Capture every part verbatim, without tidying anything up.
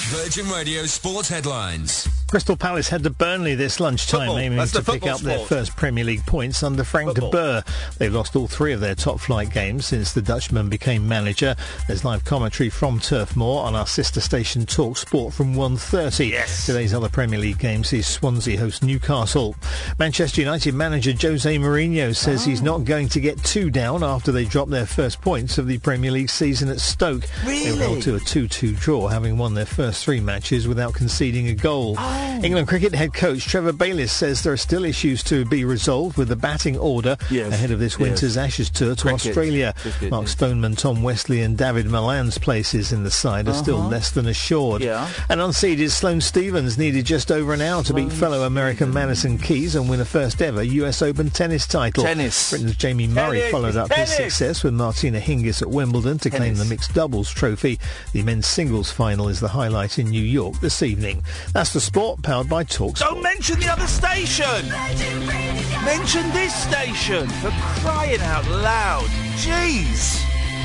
Virgin Radio Sports Headlines. Crystal Palace head to Burnley this lunchtime, Football. aiming That's to the pick up football their sport. first Premier League points under Frank de Football. Boer. They've lost all three of their top-flight games since the Dutchman became manager. There's live commentary from Turf Moor on our sister station Talk Sport from one thirty. Yes. Today's other Premier League game sees Swansea host Newcastle. Manchester United manager Jose Mourinho says Oh. he's not going to get too down after they dropped their first points of the Premier League season at Stoke. They were held to a two two draw, having won their first three matches without conceding a goal. Oh. England cricket head coach Trevor Bayliss says there are still issues to be resolved with the batting order Yes. ahead of this winter's Yes. Ashes tour to Cricket. Australia. Cricket, Mark yes. Stoneman, Tom Wesley and David Milan's places in the side are still Uh-huh. less than assured. Yeah. And unseeded Sloane Stephens needed just over an hour to beat fellow American Madison Keys and win a first ever U S Open tennis title. Tennis. Britain's Jamie Murray Tennis. followed up Tennis. his success with Martina Hingis at Wimbledon to claim Tennis. the mixed doubles trophy. The men's singles final is the highlight in New York this evening. That's the sport, powered by Talk Sport. Don't mention the other station! Mention this station, for crying out loud. Jeez!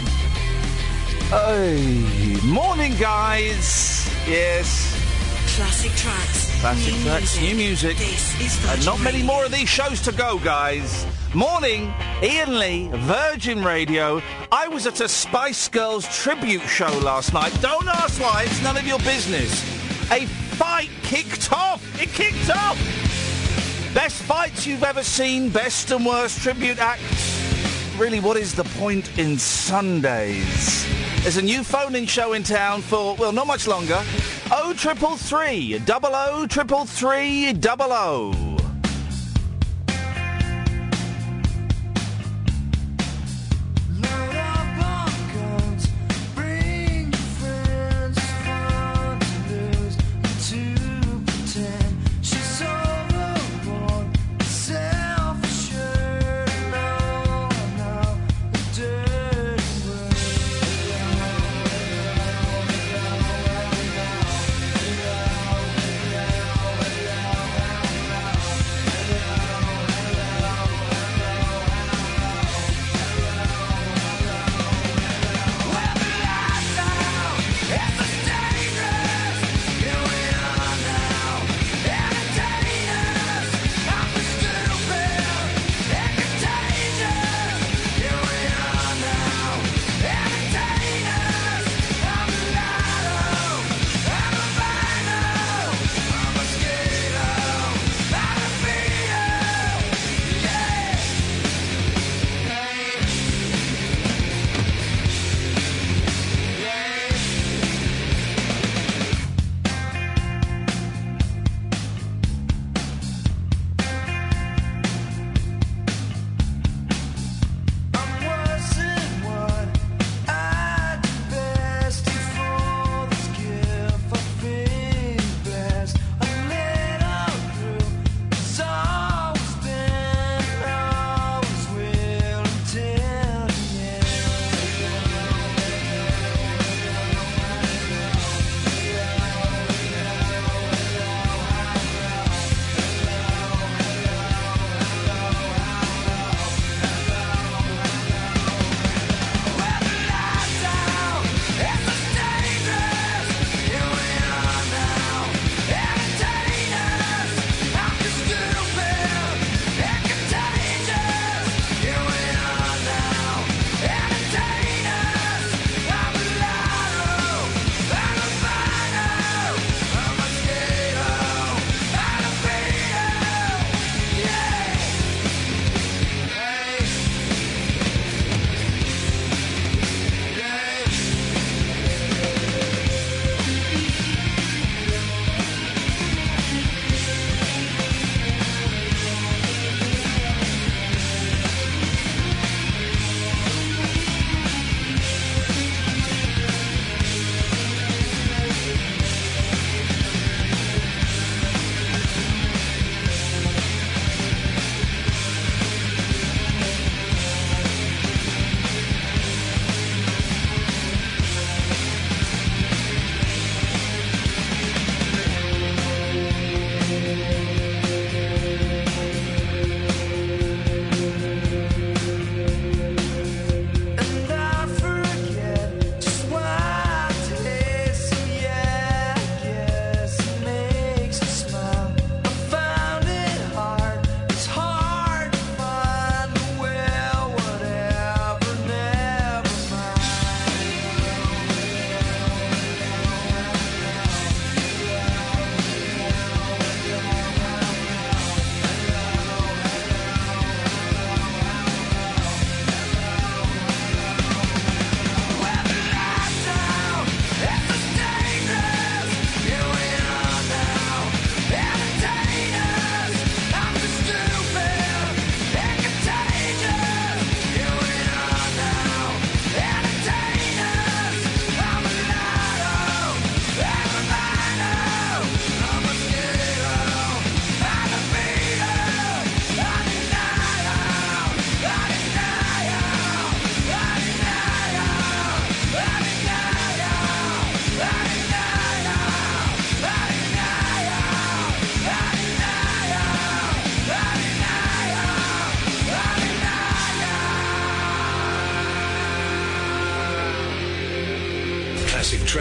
Hey, morning, guys. Yes, Classic tracks. classic new tracks, music. new music. This is And Virgin not many Radio. more of these shows to go, guys. Morning, Ian Lee, Virgin Radio. I was at a Spice Girls tribute show last night. Don't ask why, it's none of your business. A fight kicked off. It kicked off. Best fights you've ever seen, best and worst tribute acts. Really, what is the point in Sundays? There's a new phone-in show in town for, well, not much longer. O triple three, double O triple three, double O.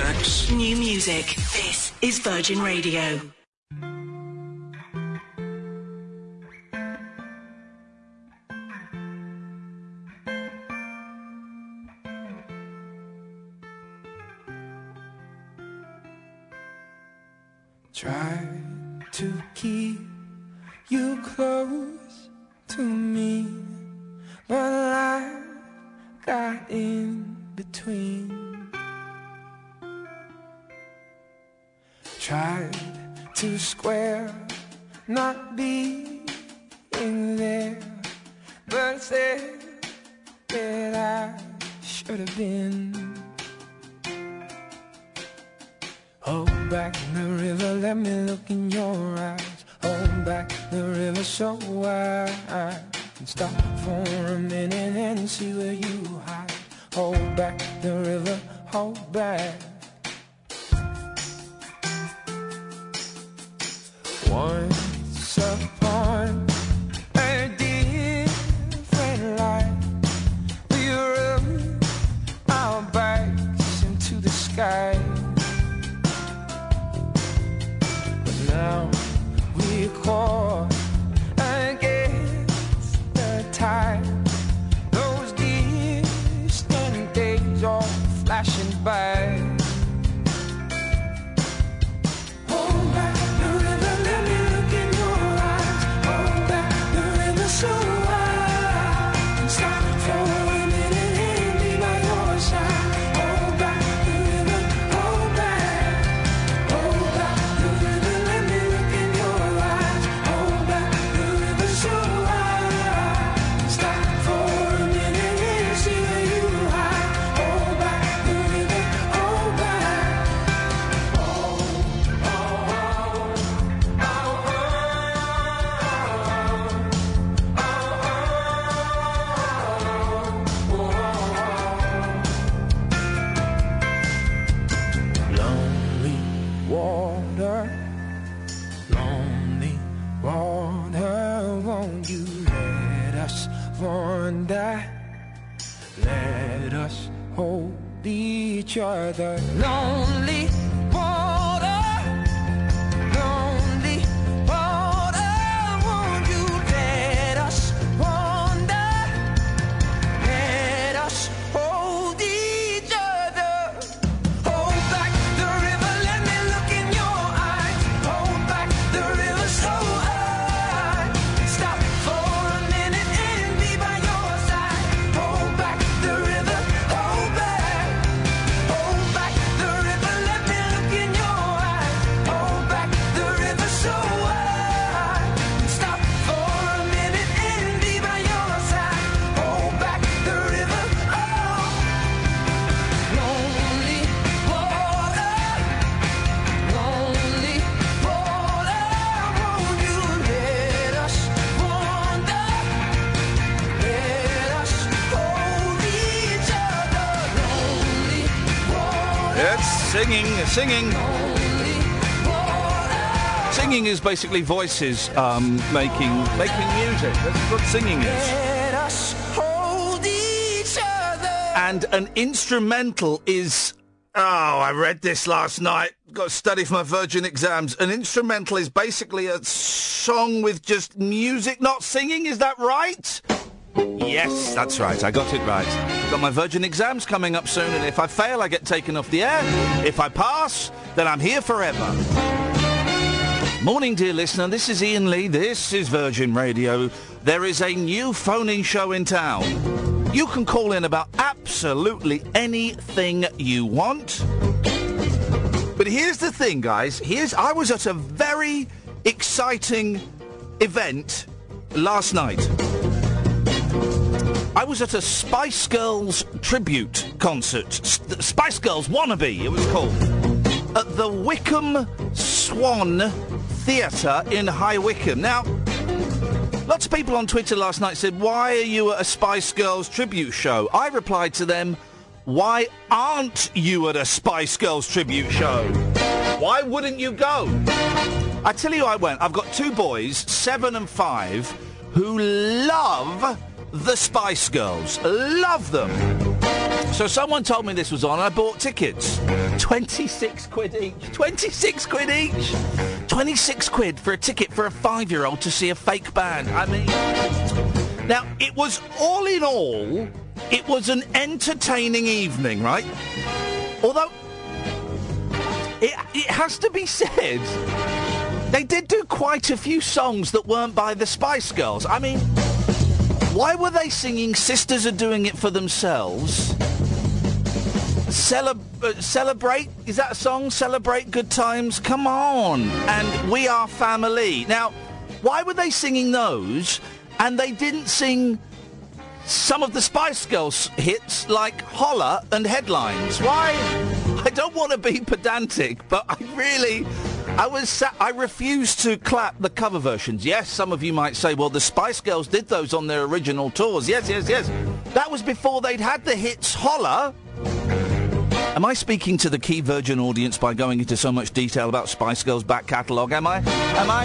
tracks. New music. This is Virgin Radio. Try to keep you close to me, but life got in between. Tried to square not being there, but said that I should have been. Hold back the river, let me look in your eyes. Hold back the river so I can stop for a minute and see where you hide. Hold back the river, hold back. Once upon a different life, we rubbed our backs into the sky. Now we're caught against the tide. Those distant days all flashing by. Hold back the river, let me look in your eyes. Hold back the river so I can stop for a minute and be by your side. Hold back the river, hold back. Hold back the river, let me look in your eyes. Hold back the river so I can stop for a minute and see where you hide. Hold back the river, hold back. Oh, oh, oh, oh, Lonely water, lonely water, won't you let us wander? Let us hold each other. Lonely water, lonely water, won't you let us wander? Let us hold each other. Hold back the river, let me look in your eyes. Hold back the river so I can stop for a minute and be by your side. Hold back the river, hold back. Hold back the river, let me look in your eyes. Hold back the river so I can stop for a minute and be by your side. Hold back the river, oh. Lonely water, lonely water, won't you let us wander? Let us hold each other. Lonely water, It's singing, singing. lonely water, Singing is basically voices um, making making music. That's what singing is. let us hold each other. And an instrumental is... Oh, I read this last night. Got to study for my Virgin exams. An instrumental is basically a song with just music, not singing. Is that right? Yes, that's right. I got it right. Got my Virgin exams coming up soon, and if I fail, I get taken off the air. If I pass, then I'm here forever. Morning, dear listener. This is Ian Lee. This is Virgin Radio. There is a new phone-in show in town. You can call in about absolutely anything you want. But here's the thing, guys. Here's I was at a very exciting event last night. I was at a Spice Girls tribute concert. S- Spice Girls Wannabe, it was called. At the Wycombe Swan Theatre in High Wycombe. Now, lots of people on Twitter last night said, why are you at a Spice Girls tribute show? I replied to them, why aren't you at a Spice Girls tribute show? Why wouldn't you go? I tell you I went. I've got two boys, seven and five, who love the Spice Girls. Love them. So someone told me this was on, and I bought tickets. twenty-six quid each. twenty-six quid each. twenty-six quid for a ticket for a five-year-old to see a fake band. I mean... Now, it was, all in all, it was an entertaining evening, right? Although, it, it has to be said, they did do quite a few songs that weren't by the Spice Girls. I mean, why were they singing Sisters Are Doing It For Themselves? Celeb- uh, celebrate, is that a song? Celebrate Good Times? Come on. And We Are Family. Now, why were they singing those and they didn't sing some of the Spice Girls hits like Holler and Headlines? Why? I don't want to be pedantic, but I really... I was sa- I refuse to clap the cover versions. Yes, some of you might say, well, the Spice Girls did those on their original tours. Yes, yes, yes. That was before they'd had the hits Holler. Am I speaking to the key Virgin audience by going into so much detail about Spice Girls' back catalogue? Am I? Am I?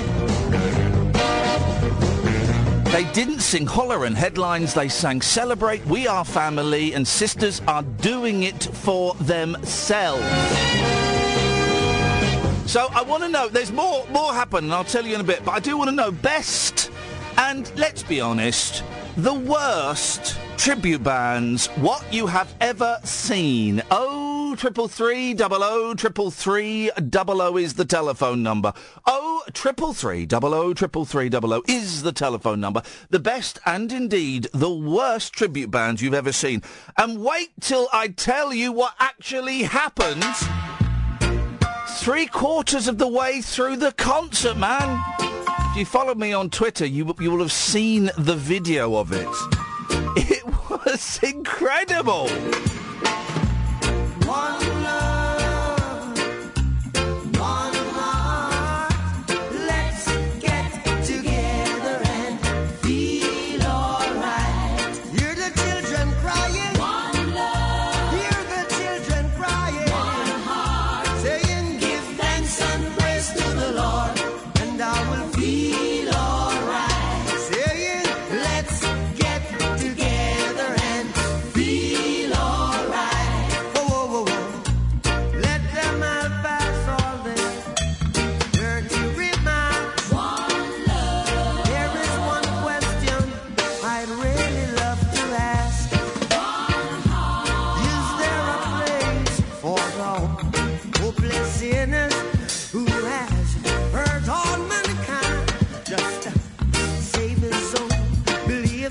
They didn't sing Holler and Headlines. They sang Celebrate, We Are Family, and Sisters Are Doing It For Themselves. So I want to know, there's more more happen, and I'll tell you in a bit, but I do want to know best, and let's be honest, the worst tribute bands, what you have ever seen. Oh, triple three double oh triple three double oh is the telephone number. Oh, triple three double oh triple three double oh is the telephone number. The best and indeed the worst tribute bands you've ever seen. And wait till I tell you what actually happened three quarters of the way through the concert, man. If you follow me on Twitter, you, you will have seen the video of it. It was incredible. One love, one heart. Let's get together and feel alright. Hear the children crying. One love. Hear the children crying. One heart. Saying, give thanks and praise to the Lord, and I will feel alright. Saying, let's get together and feel alright. Whoa, whoa, whoa, whoa. Let them all pass all their dirty remarks. One love. There is one question I'd really love to ask. One heart. Is there a place for the hopeless sinners who has hurt all mankind? Just to save his soul, believe.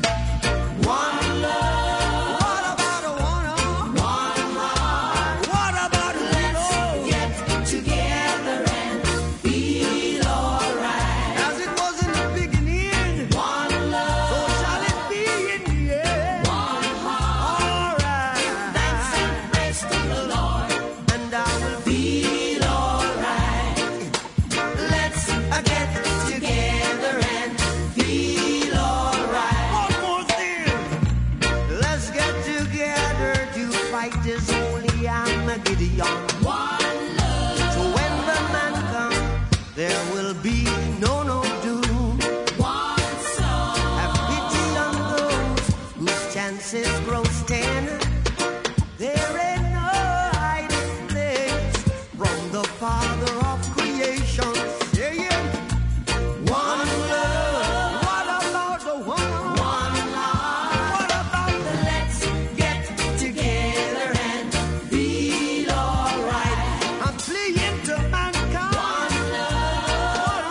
One love. What about a one heart? One heart. What about a let's get together and feel alright. As it was in the beginning. One love. So shall it be in the end. One heart. Alright. Give thanks and praise to the Lord, and I will feel alright. Let's uh, get together and feel alright. One more thing. Let's get together to fight this holy Armageddon. One love. So when the man comes, there will be no, no doom. One soul. Have pity on those whose chances grow thin. There ain't no hiding place from the Father of creation. Saying, one love. What about the one? One heart. What about the let's get together and feel alright? I'm pleading to mankind. One love.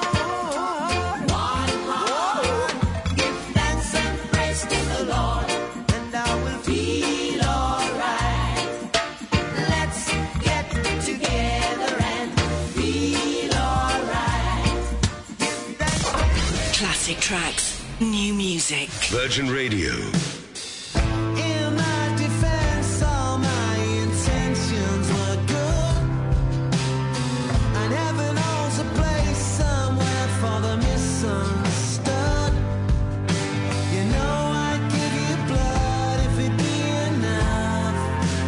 One heart. Give thanks and praise to the Lord, and I will feel alright. Let's get together and feel alright. Classic tracks, new music. Virgin Radio. In my defense, all my intentions were good. And heaven owns a place somewhere for the misunderstood. You know I'd give you blood if it be enough.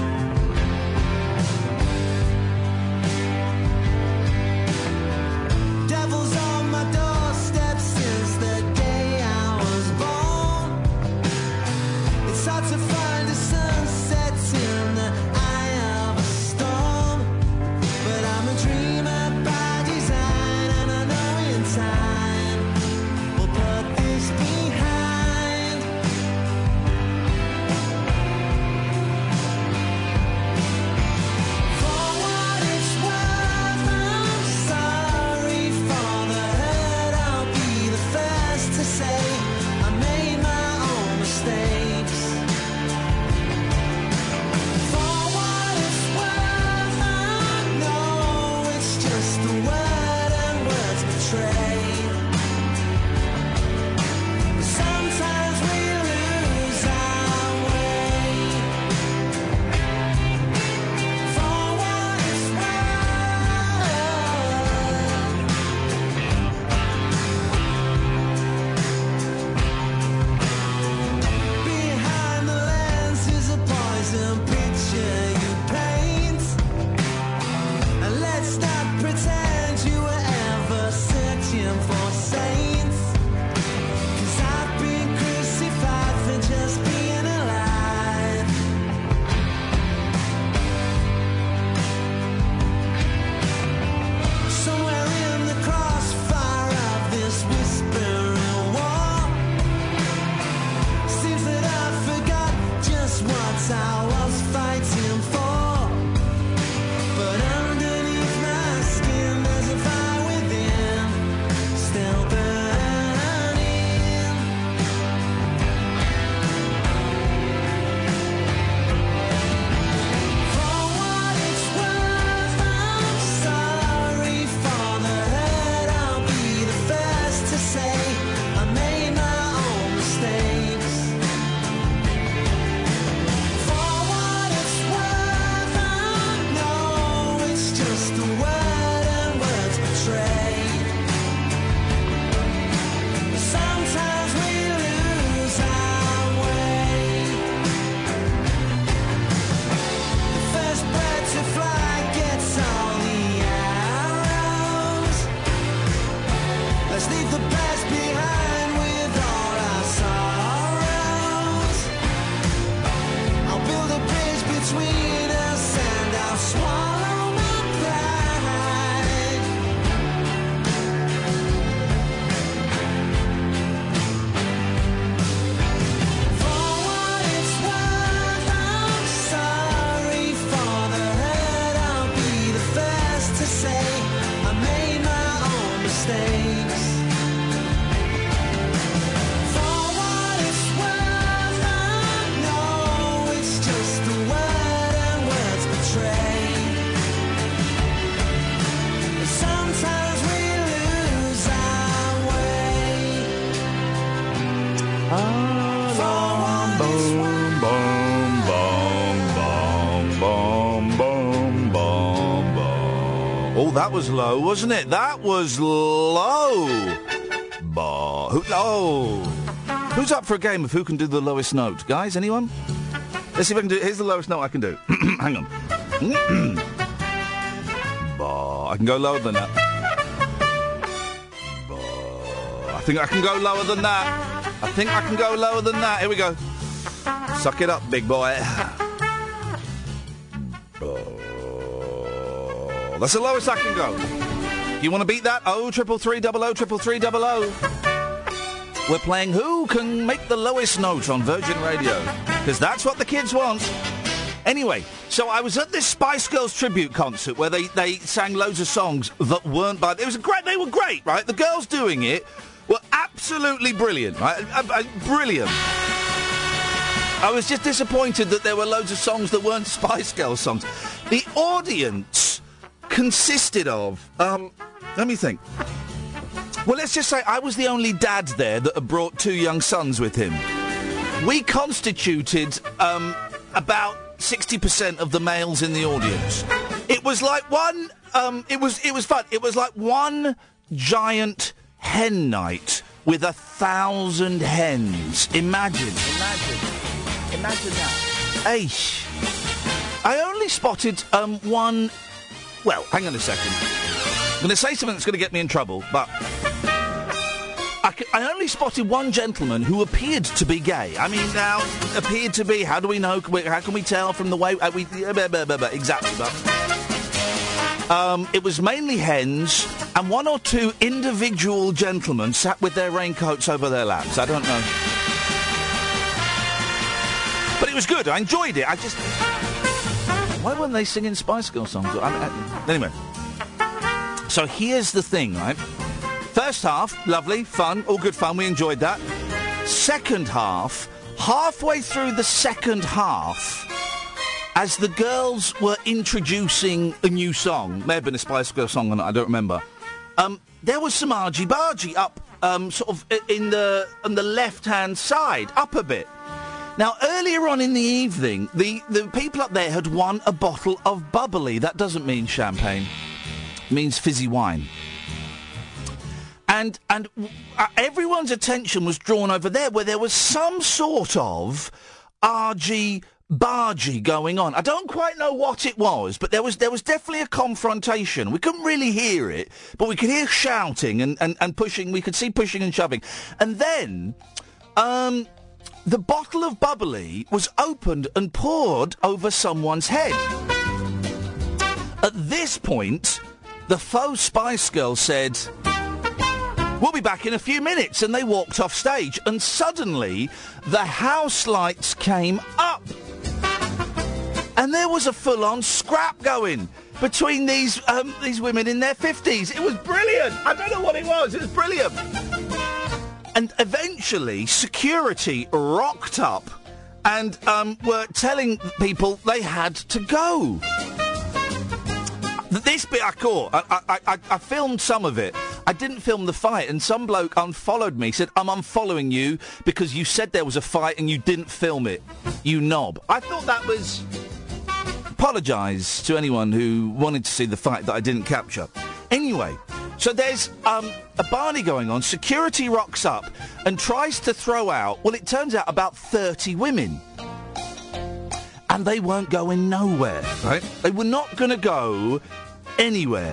Devil's on my doorstep since the day I was born. just a word and words betray. Sometimes we lose our way. The first bird to fly gets all the arrows. Let's leave the past behind with all our sorrows. I'll build a bridge between us and I'll swallow my pride. For what it's worth, I'm sorry for the hurt. I'll be the first to say I made my own mistakes. For what it's worth, I know it's just a word and words betray. Sometimes we lose our way. For what it's worth, Boom, boom, boom, boom, boom, boom. Oh, that was low, wasn't it? That was low. Ba- who, oh. Who's up for a game of who can do the lowest note? Guys, anyone? Let's see if I can do it. Here's the lowest note I can do. Hang on. Ba- I can go lower than that. Ba- I think I can go lower than that. I think I can go lower than that. Here we go. Suck it up, big boy. Oh, that's the lowest I can go. You want to beat that? Oh, triple three double oh, triple three double oh. We're playing Who Can Make the Lowest Note on Virgin Radio, because that's what the kids want. Anyway, so I was at this Spice Girls tribute concert where they, they sang loads of songs that weren't by... It was a great... They were great, right? The girls doing it were absolutely brilliant, right? Uh, uh, brilliant. I was just disappointed that there were loads of songs that weren't Spice Girls songs. The audience consisted of... Um, let me think. Well, let's just say I was the only dad there that had brought two young sons with him. We constituted um, about sixty percent of the males in the audience. It was like one... Um, it was it was fun. It was like one giant hen night with a thousand hens. Imagine, imagine. Imagine that. Eish. I only spotted um, one... Well, hang on a second. I'm going to say something that's going to get me in trouble, but... I, c- I only spotted one gentleman who appeared to be gay. I mean, now, appeared to be... How do we know? How can we tell from the way... Uh, we, uh, blah, blah, blah, blah, exactly, but... Um, it was mainly hens, and one or two individual gentlemen sat with their raincoats over their laps. I don't know. But it was good. I enjoyed it. I just... Why weren't they singing Spice Girls songs? I mean, I... Anyway. So here's the thing, right? First half, lovely, fun, all good fun. We enjoyed that. Second half, halfway through the second half, as the girls were introducing a new song, may have been a Spice Girls song or not, I don't remember, um, there was some argy-bargy up um, sort of in the, on the left-hand side, up a bit. Now, earlier on in the evening, the, the people up there had won a bottle of bubbly. That doesn't mean champagne. It means fizzy wine. And and uh, everyone's attention was drawn over there, where there was some sort of argy-bargy going on. I don't quite know what it was, but there was there was definitely a confrontation. We couldn't really hear it, but we could hear shouting and, and, and pushing. We could see pushing and shoving. And then... um. The bottle of bubbly was opened and poured over someone's head. At this point, the faux Spice Girls said, "We'll be back in a few minutes," and they walked off stage. And suddenly, the house lights came up. And there was a full-on scrap going between these um, these women in their fifties. It was brilliant. I don't know what it was. It was brilliant. And eventually, security rocked up and um, were telling people they had to go. This bit I caught. I, I, I, I filmed some of it. I didn't film the fight, and some bloke unfollowed me, said, "I'm unfollowing you because you said there was a fight and you didn't film it, you knob." I thought that was... apologise to anyone who wanted to see the fight that I didn't capture. Anyway, so there's um, a Barney going on. Security rocks up and tries to throw out, well, it turns out about thirty women. And they weren't going nowhere, right? They were not going to go anywhere.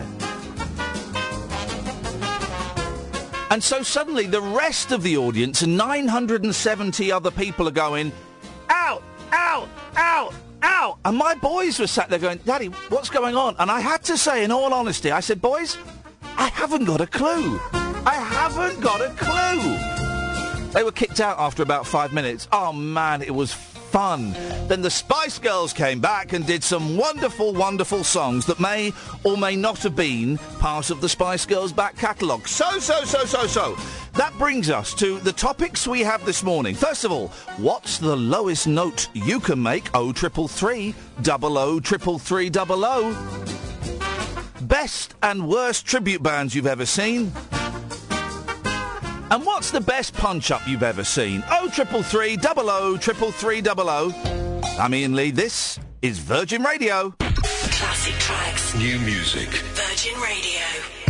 And so suddenly the rest of the audience, nine hundred seventy other people, are going, out, out, out, out. And my boys were sat there going, Daddy, what's going on? And I had to say, in all honesty, I said, boys, I haven't got a clue. I haven't got a clue. They were kicked out after about five minutes. Oh, man, it was fun. Then the Spice Girls came back and did some wonderful, wonderful songs that may or may not have been part of the Spice Girls back catalogue. So, so, so, so, so. That brings us to the topics we have this morning. First of all, what's the lowest note you can make? Oh, triple three, double oh, triple three, double oh. Best and worst tribute bands you've ever seen. And what's the best punch-up you've ever seen? Oh, triple three, double oh, triple three, double oh. I'm Ian Lee. This is Virgin Radio. Classic tracks. New music. Virgin Radio.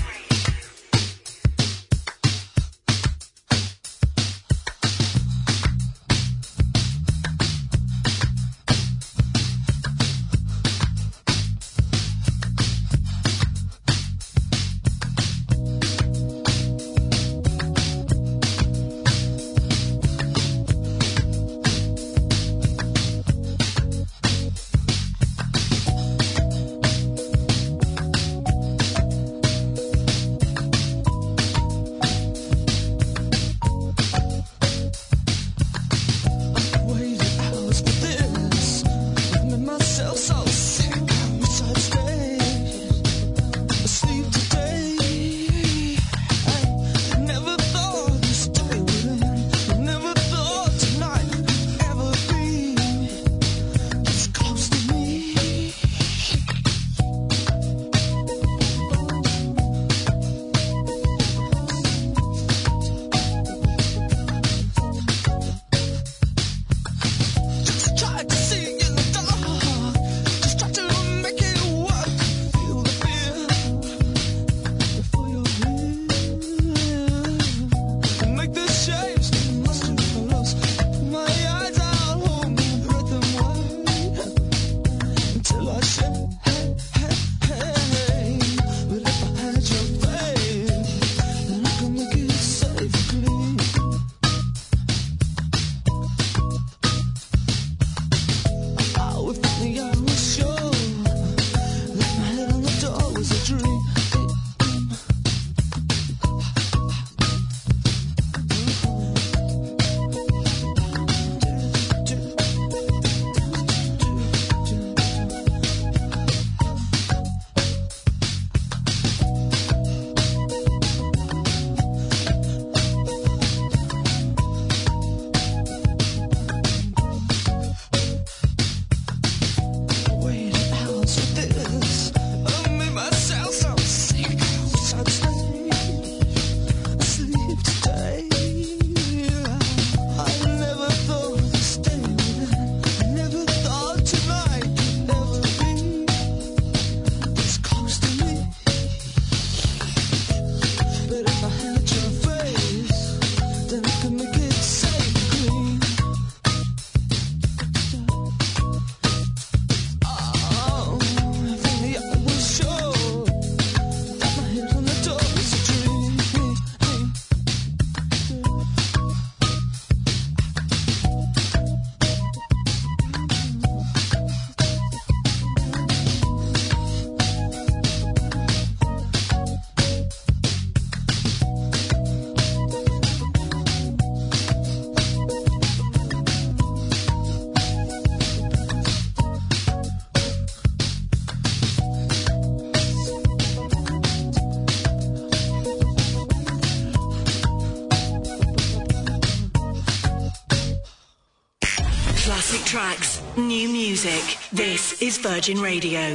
Classic tracks, new music. This is Virgin Radio.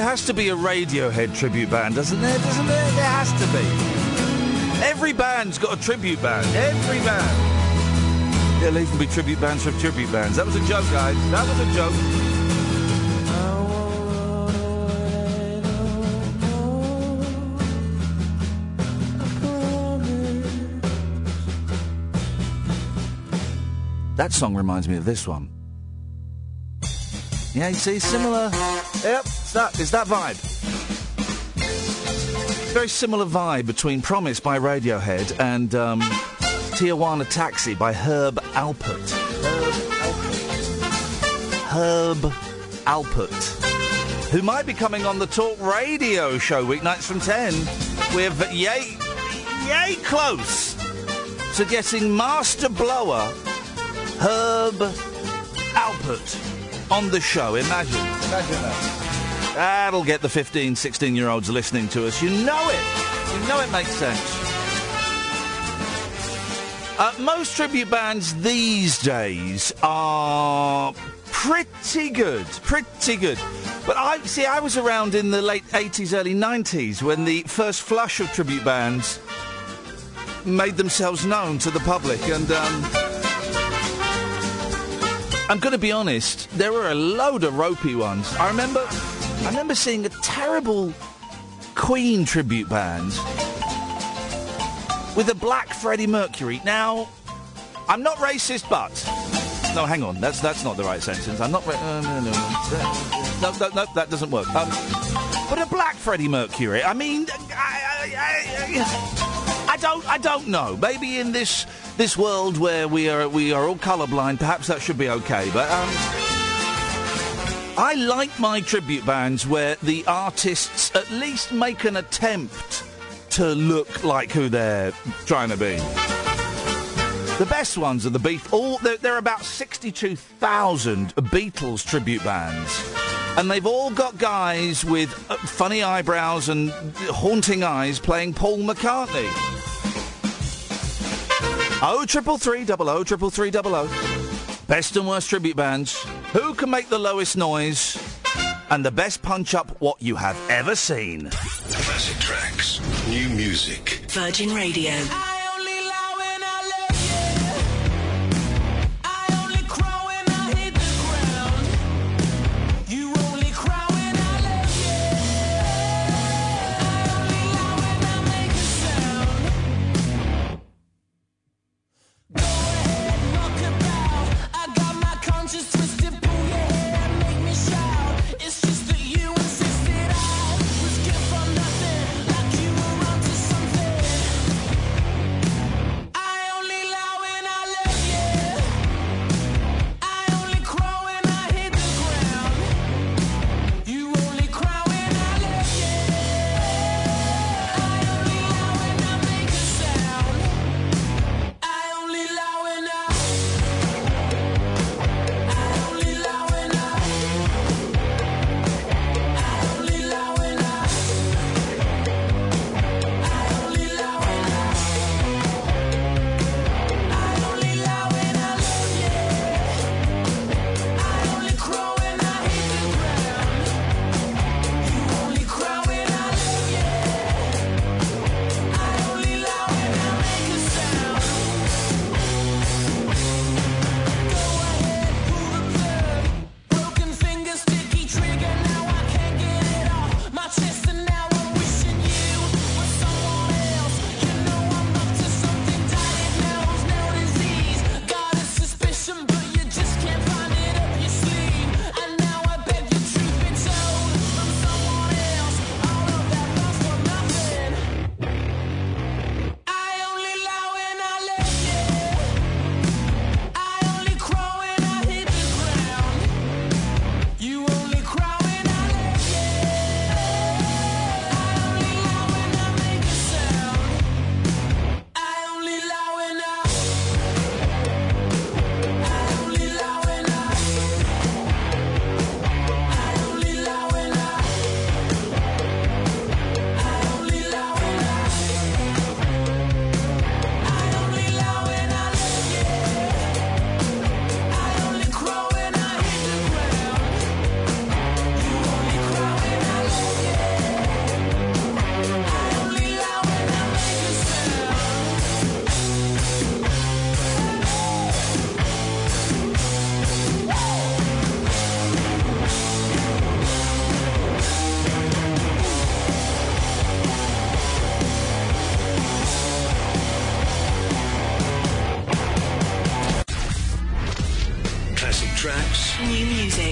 has to be a Radiohead tribute band, doesn't there? Doesn't there? There has to be. Every band's got a tribute band. Every band. There'll even be tribute bands from tribute bands. That was a joke, guys. That was a joke. That song reminds me of this one. Yeah, you see, similar. Yep, it's that, it's that vibe. Very similar vibe between Promise by Radiohead and um, Tijuana Taxi by Herb Alpert. Herb Alpert. Herb Alpert, who might be coming on the Talk Radio show weeknights from ten. We're yay, yay close to getting Master Blower Herb Alpert on the show. Imagine. Imagine that. That'll get the fifteen, sixteen-year-olds listening to us. You know it. You know it makes sense. Uh, most tribute bands these days are pretty good. Pretty good. But I see, I was around in the late eighties, early nineties when the first flush of tribute bands made themselves known to the public. And, um... I'm going to be honest, there were a load of ropey ones. I remember I remember seeing a terrible Queen tribute band with a black Freddie Mercury. Now, I'm not racist, but... No, hang on, that's that's not the right sentence. I'm not... Ra- uh, no, no, no, no, no, that doesn't work. Um, but a black Freddie Mercury, I mean... I, I, I, I don't I don't know. Maybe in this... This world where we are we are all colourblind, perhaps that should be okay. But um, I like my tribute bands where the artists at least make an attempt to look like who they're trying to be. The best ones are the Beatles. All there, there are about sixty-two thousand Beatles tribute bands, and they've all got guys with uh, funny eyebrows and haunting eyes playing Paul McCartney. Oh, triple three, double oh, triple three, double oh. Best and worst tribute bands. Who can make the lowest noise? And the best punch-up what you have ever seen. Classic tracks. New music. Virgin Radio. New music.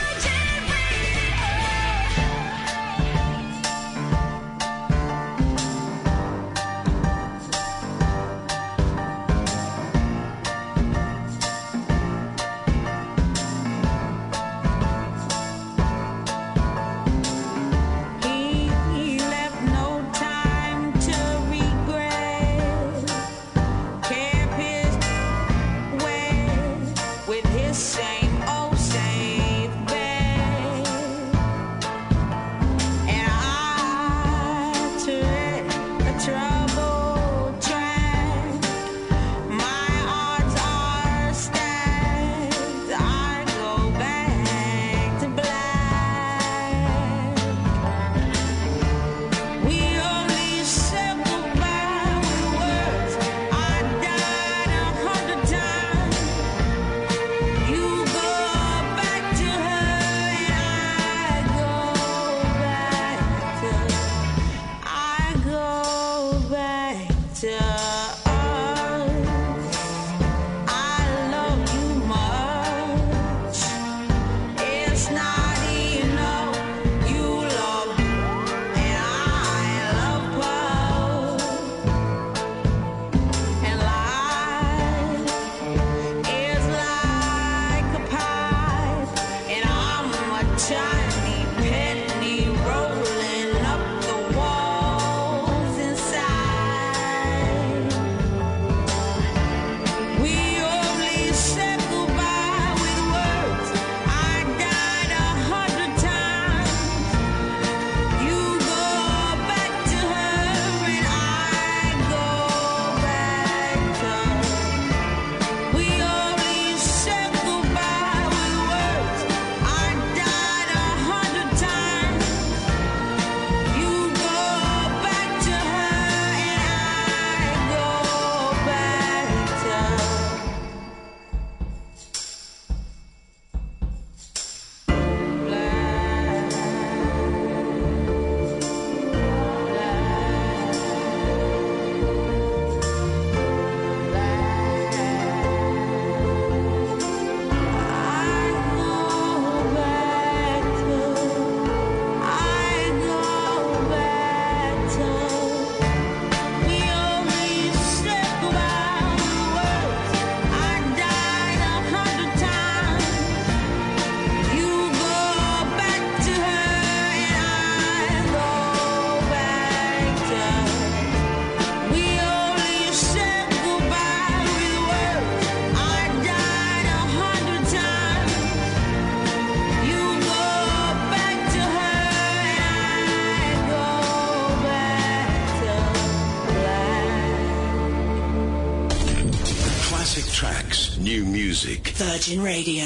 He left no time to regret. Kept his way with his same old safe bet. And I took a troubled track. My odds are stacked. I go back to black. We only said goodbye with words. I died a hundred times. You go back to her and I go back to I go back to us. I love you much. It's not enough. You love and I love both. And life is like a pipe, and I'm a tiny penny rolling up the walls inside. We only said goodbye with words. I died a hundred times. You go back to her and I go back to her. We only said goodbye with words. I died a hundred times. You go back to her and I go back to Classic tracks, new music. Virgin Radio.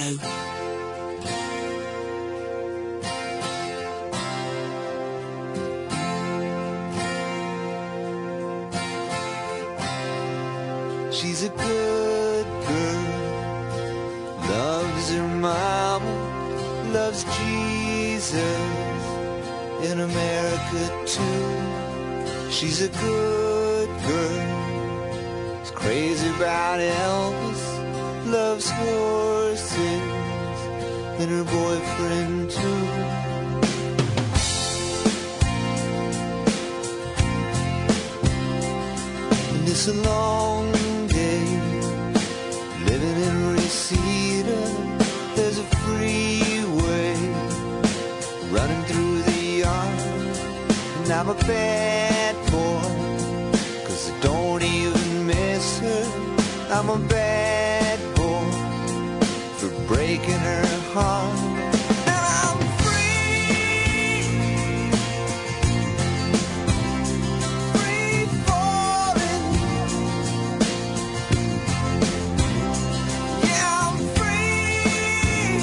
She's a good girl, loves her mama, loves Jesus, in America too. She's a good girl, is crazy about Elvis, loves horses, and her boyfriend too. And it's a long day, living in Reseda. There's a freeway running through the yard, and I'm a bad boy, 'cause I don't even miss her. I'm a bad boy for breaking her heart. And I'm free, free falling. Yeah, I'm free,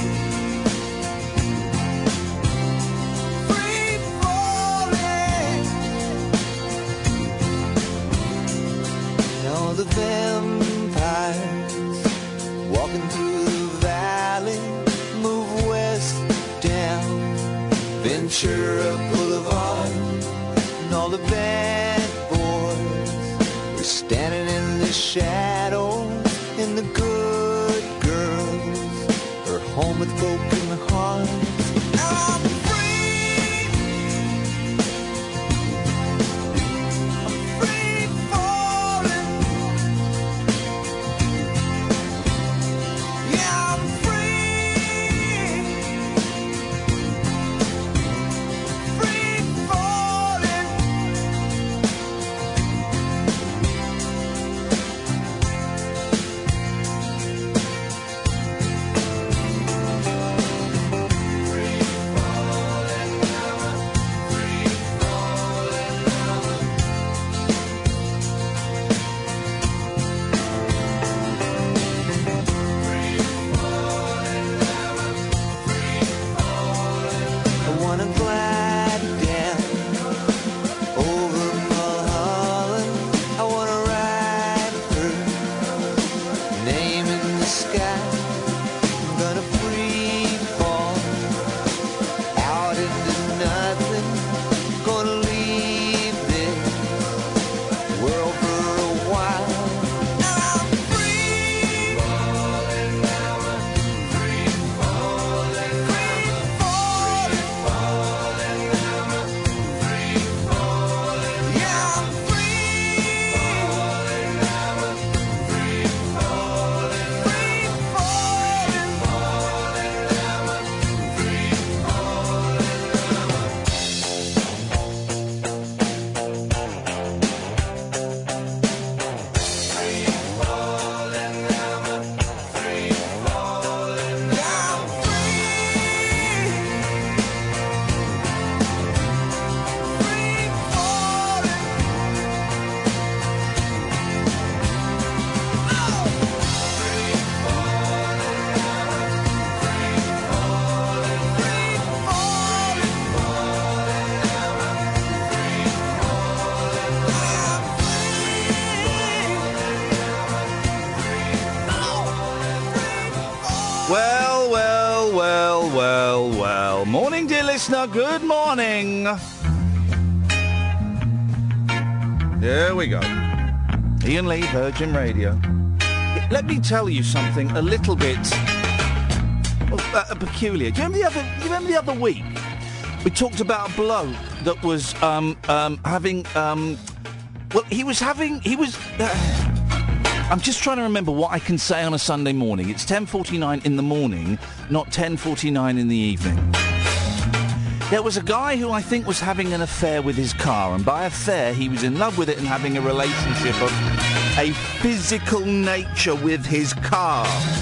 free falling. And all the vampires walking through the valley move west down Ventura Boulevard, and all the bad boys are standing in the shadows, and the good girls are home man with broken heart. Now I'm free. I'm free falling. Yeah, I'm free. Free falling. I wanna glide down over Mulholland. I wanna ride through, name in the sky. I'm gonna free fall out into nothing. Gonna leave this world for a while. Now I'm free falling, free falling, free falling, free falling. Yeah, I'm free falling, free falling, free Well, well, well, well, well. Morning, dear listener. Good morning. Here we go. Ian Lee, Virgin Radio. Let me tell you something a little bit well, uh, peculiar. Do you remember the other? Do you remember the other week? We talked about a bloke that was um, um, having. Um, well, he was having. He was. Uh, I'm just trying to remember what I can say on a Sunday morning. It's ten forty-nine in the morning, not ten forty-nine in the evening. There was a guy who I think was having an affair with his car, and by affair, he was in love with it and having a relationship of a physical nature with his car.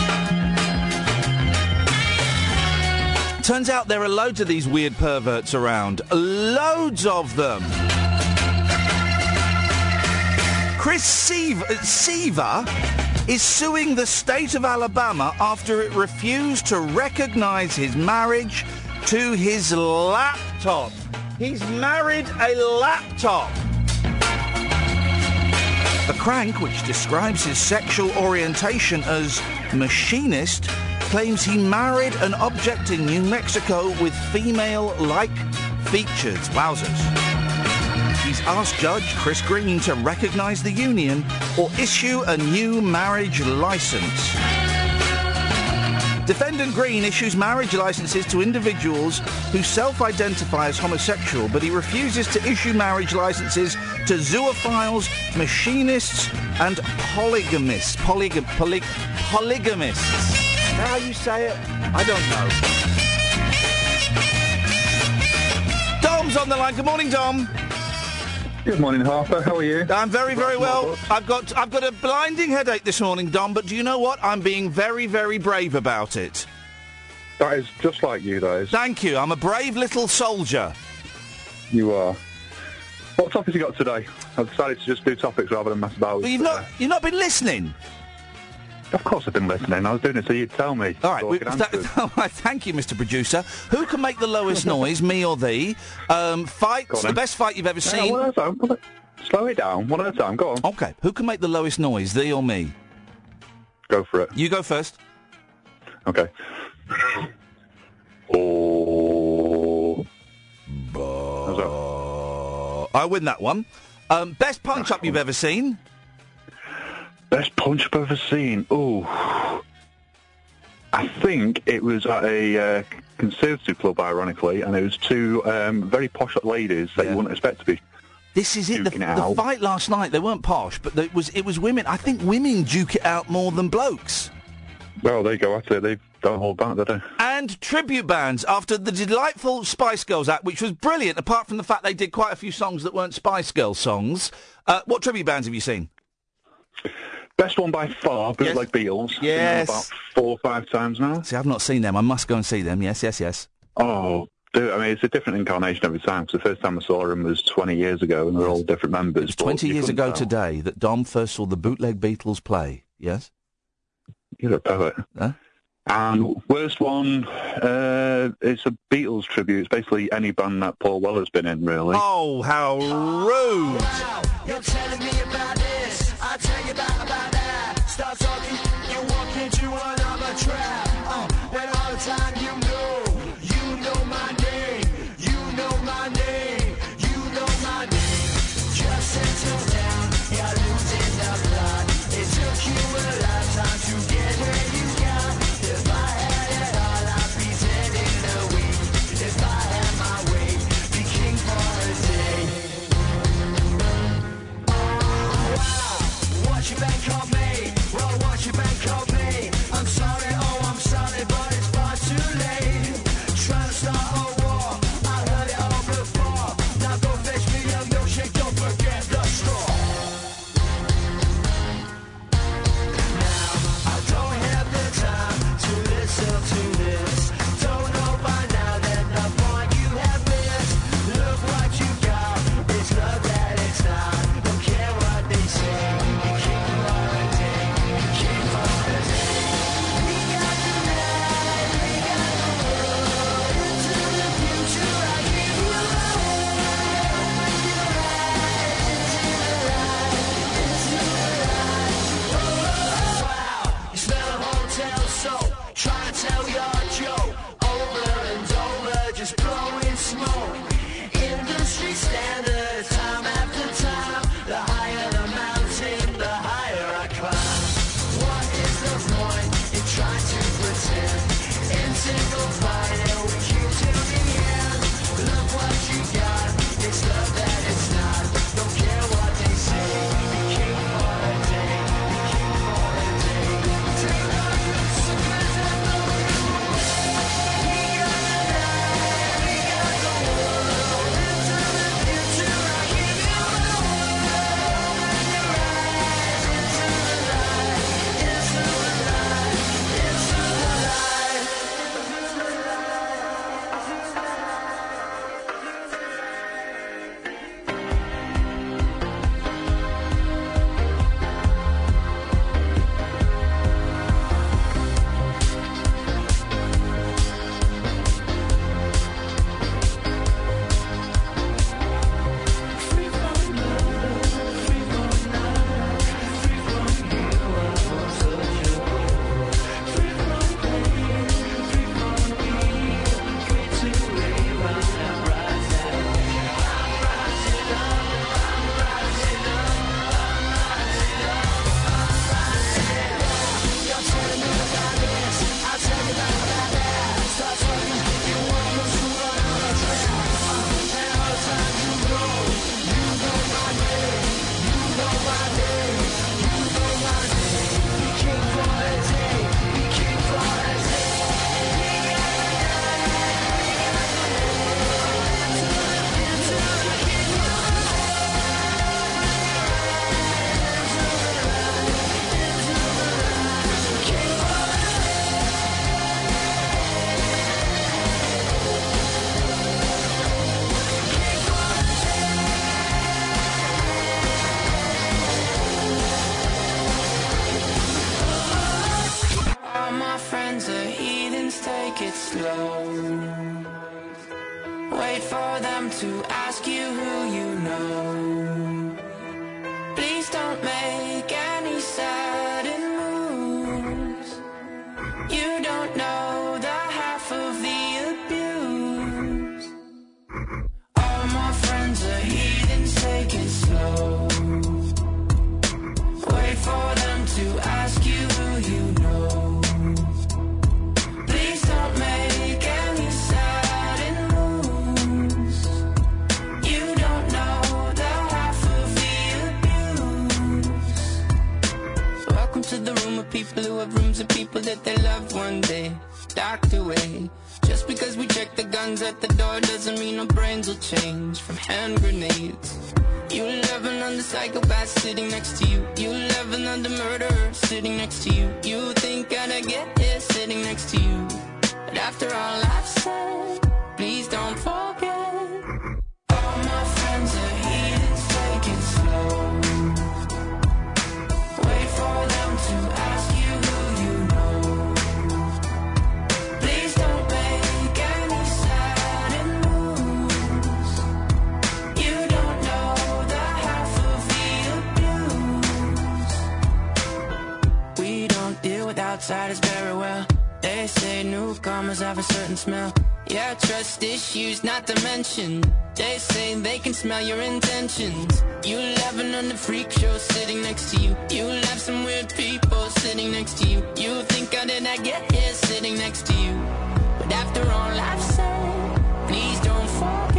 Turns out there are loads of these weird perverts around. Loads of them. Chris Seaver, Seaver is suing the state of Alabama after it refused to recognise his marriage to his laptop. He's married a laptop. The crank, which describes his sexual orientation as machinist, claims he married an object in New Mexico with female-like features. Wowzers. He's asked Judge Chris Green to recognise the union or issue a new marriage licence. Defendant Green issues marriage licences to individuals who self-identify as homosexual, but he refuses to issue marriage licences to zoophiles, machinists and polygamists. Polyg- poly- polygamists. Is that how you say it? I don't know. Dom's on the line. Good morning, Dom. Good morning, Harper. How are you? I'm very, very well. I've got I've got a blinding headache this morning, Dom, but do you know what? I'm being very, very brave about it. That is just like you, that is. Thank you. I'm a brave little soldier. You are. What topics you got today? I've decided to just do topics rather than mess about with But you've not you've not been listening. Of course I've been listening. I was doing it so you'd tell me. All right. so I We, could th- answer. th- thank you, Mister Producer. Who can make the lowest noise, me or thee? Um, fights, Go on, the then. best fight you've ever Hang on, seen. one at a time. One at- Slow it down. One at a time. Go on. Okay. Who can make the lowest noise, thee or me? Go for it. You go first. Okay. Oh. How's that? I win that one. Um, best punch-up you've ever seen? Best punch I've ever seen. Ooh. I think it was at a uh, conservative club, ironically, and it was two um, very posh ladies that Yeah. you wouldn't expect to be. This is it. The, Duking it the out. fight last night, they weren't posh, but it was it was women. I think women duke it out more than blokes. Well, there you go. That's it. They don't hold back, do they? And tribute bands after the delightful Spice Girls act, which was brilliant, apart from the fact they did quite a few songs that weren't Spice Girls songs. Uh, what tribute bands have you seen? Best one by far, but Yes. like Beatles. Seen them Yes. About four or five times now. See, I've not seen them. I must go and see them. Yes, yes, yes. Oh, dude, I mean, it's a different incarnation every time. Because the first time I saw them was twenty years ago, and they're all different members. but Twenty you years couldn't ago tell. today that Dom first saw the bootleg Beatles play. Yes? You're a poet. Huh? And worst one, uh, it's a Beatles tribute. It's basically any band that Paul Weller's been in, really. Oh, how rude! You're telling me about this, I'll tell you about, about that. Start talking, you walk into another trap. Uh, when all the time you know, you know my name, you know my name, you know my name. Just settle down, you're losing the plot. It took you a lifetime to get where you got. If I had it all, I'd be dead in a week. If I had my way, be king for a day. What you been called me? Well, what you been called me? I'm sorry, oh, I'm sorry, but it's far too late. Trying to start a war, I heard it all before. Now go fetch me a milkshake, don't forget the straw. Now, I don't have the time to listen to this. Don't know by now that the point you have missed. Look what you got, it's love that it's not. Don't care what they say. You keep for a day, you keep for a day. We got the night, we got the world. Into the future, I give you the world. Open your eyes, into the light, into the light. Oh, wow, you smell a hotel soap. Try to tell your joke over and over, just blowing smoke. Industry standards, time after time. The higher the mountain, the higher I climb. What is the point in trying to pretend? In single file, we keep till the end. Look what you got, it's love that it's not. Don't care what they say, be king for a day, be king for a day. Take all your secrets and throw them away. We got the night, we got the world. Into the future, I give you the world. Open your eyes, into the light, into the light, into the light. All my friends are heathens, take it slow. Wait for them to ask you who you know. Please don't make any sudden moves. You don't know the half of the abuse. All my friends are heathens, take it slow. Wait for them to ask you who you know. into the room of people who have rooms of people that they loved one day docked away. Just because we check the guns at the door doesn't mean our brains will change from hand grenades. You love another psychopath sitting next to you. You love another murderer sitting next to you. You think I'd get here sitting next to you. But after all I've said, please don't forget. All my friends are heathens, take it slow. Wait for them to ask you who you know. Please don't make any sudden moves. You don't know the half of the abuse. We don't deal with outsiders very well. They say newcomers have a certain smell. Yeah, trust issues not to mention. They say they can smell your intentions. You laughing on the freak show sitting next to you. You laugh some weird people sitting next to you. You think how did I get here sitting next to you? But after all I've said, please don't forget.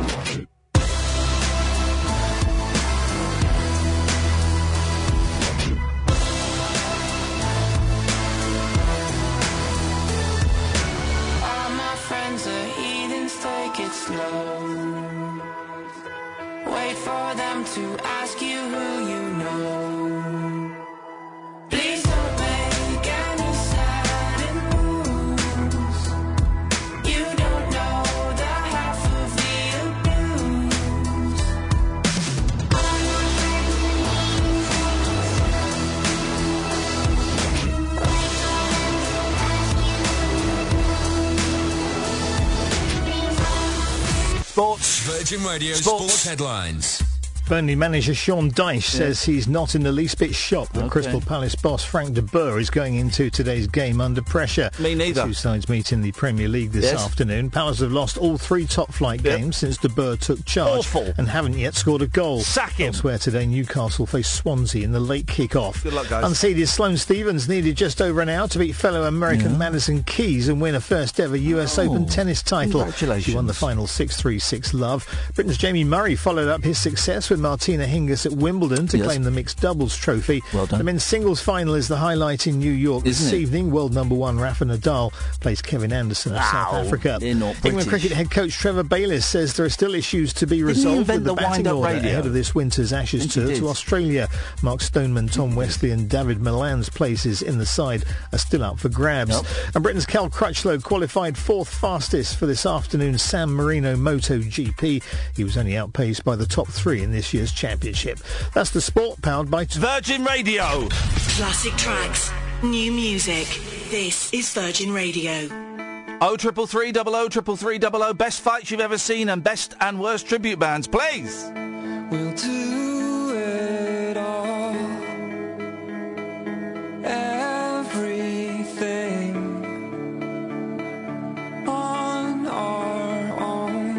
Take it slow. Wait for them to ask you who you know. Please don't make any sudden moves. You don't know the half of the abuse. Sports. Virgin Radio Sports. Sports Headlines. Burnley manager Sean Dyche says he's not in the least bit shocked that Okay. Crystal Palace boss Frank de Boer is going into today's game under pressure. Me neither. The two sides meet in the Premier League this Yes. afternoon. Palace have lost all three top-flight Yep. games since de Boer took charge Awful. and haven't yet scored a goal. Sack him. Elsewhere today, Newcastle face Swansea in the late kick-off. Good luck, guys. Unseeded Sloane Stephens needed just over an hour to beat fellow American Madison Keys and win a first-ever U S Open tennis title. congratulations. She won the final six three six love. Britain's Jamie Murray followed up his success with Martina Hingis at Wimbledon to Yes. claim the mixed doubles trophy. Well done. The men's singles final is the highlight in New York Isn't this it? evening. World number one Rafa Nadal plays Kevin Anderson of South Ow, Africa. they're not England British. cricket head coach Trevor Bayliss says there are still issues to be he resolved invent with the the batting wind-up order radio? ahead of this winter's Ashes Think he tour did. to Australia. Mark Stoneman, Tom Wesley and David Milan's places in the side are still up for grabs. Yep. And Britain's Cal Crutchlow qualified fourth fastest for this afternoon's San Marino MotoGP. He was only outpaced by the top three in this year's championship. That's the sport, powered by Virgin Radio. Classic tracks, new music. This is Virgin Radio. Oh triple three double oh triple three double oh. Best fights you've ever seen and best and worst tribute bands, please. We'll do it all. Everything on our own.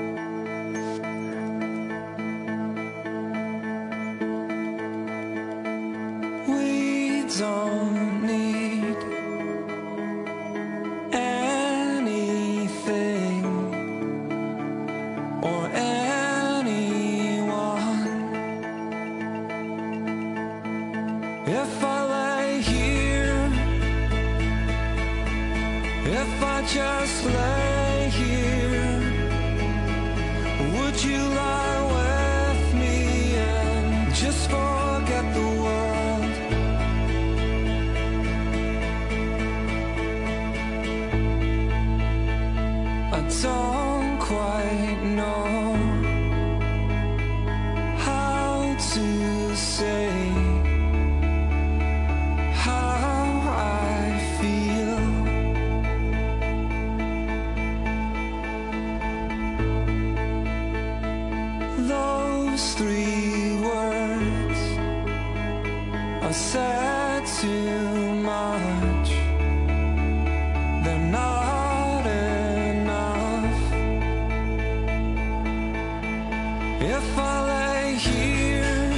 We don't need anything or anyone. If I lay here, if I just lay here, would you lie with me and just forget the world? I don't quite know how to say how I feel. Those three words are said too much. They're not enough. If I lay here,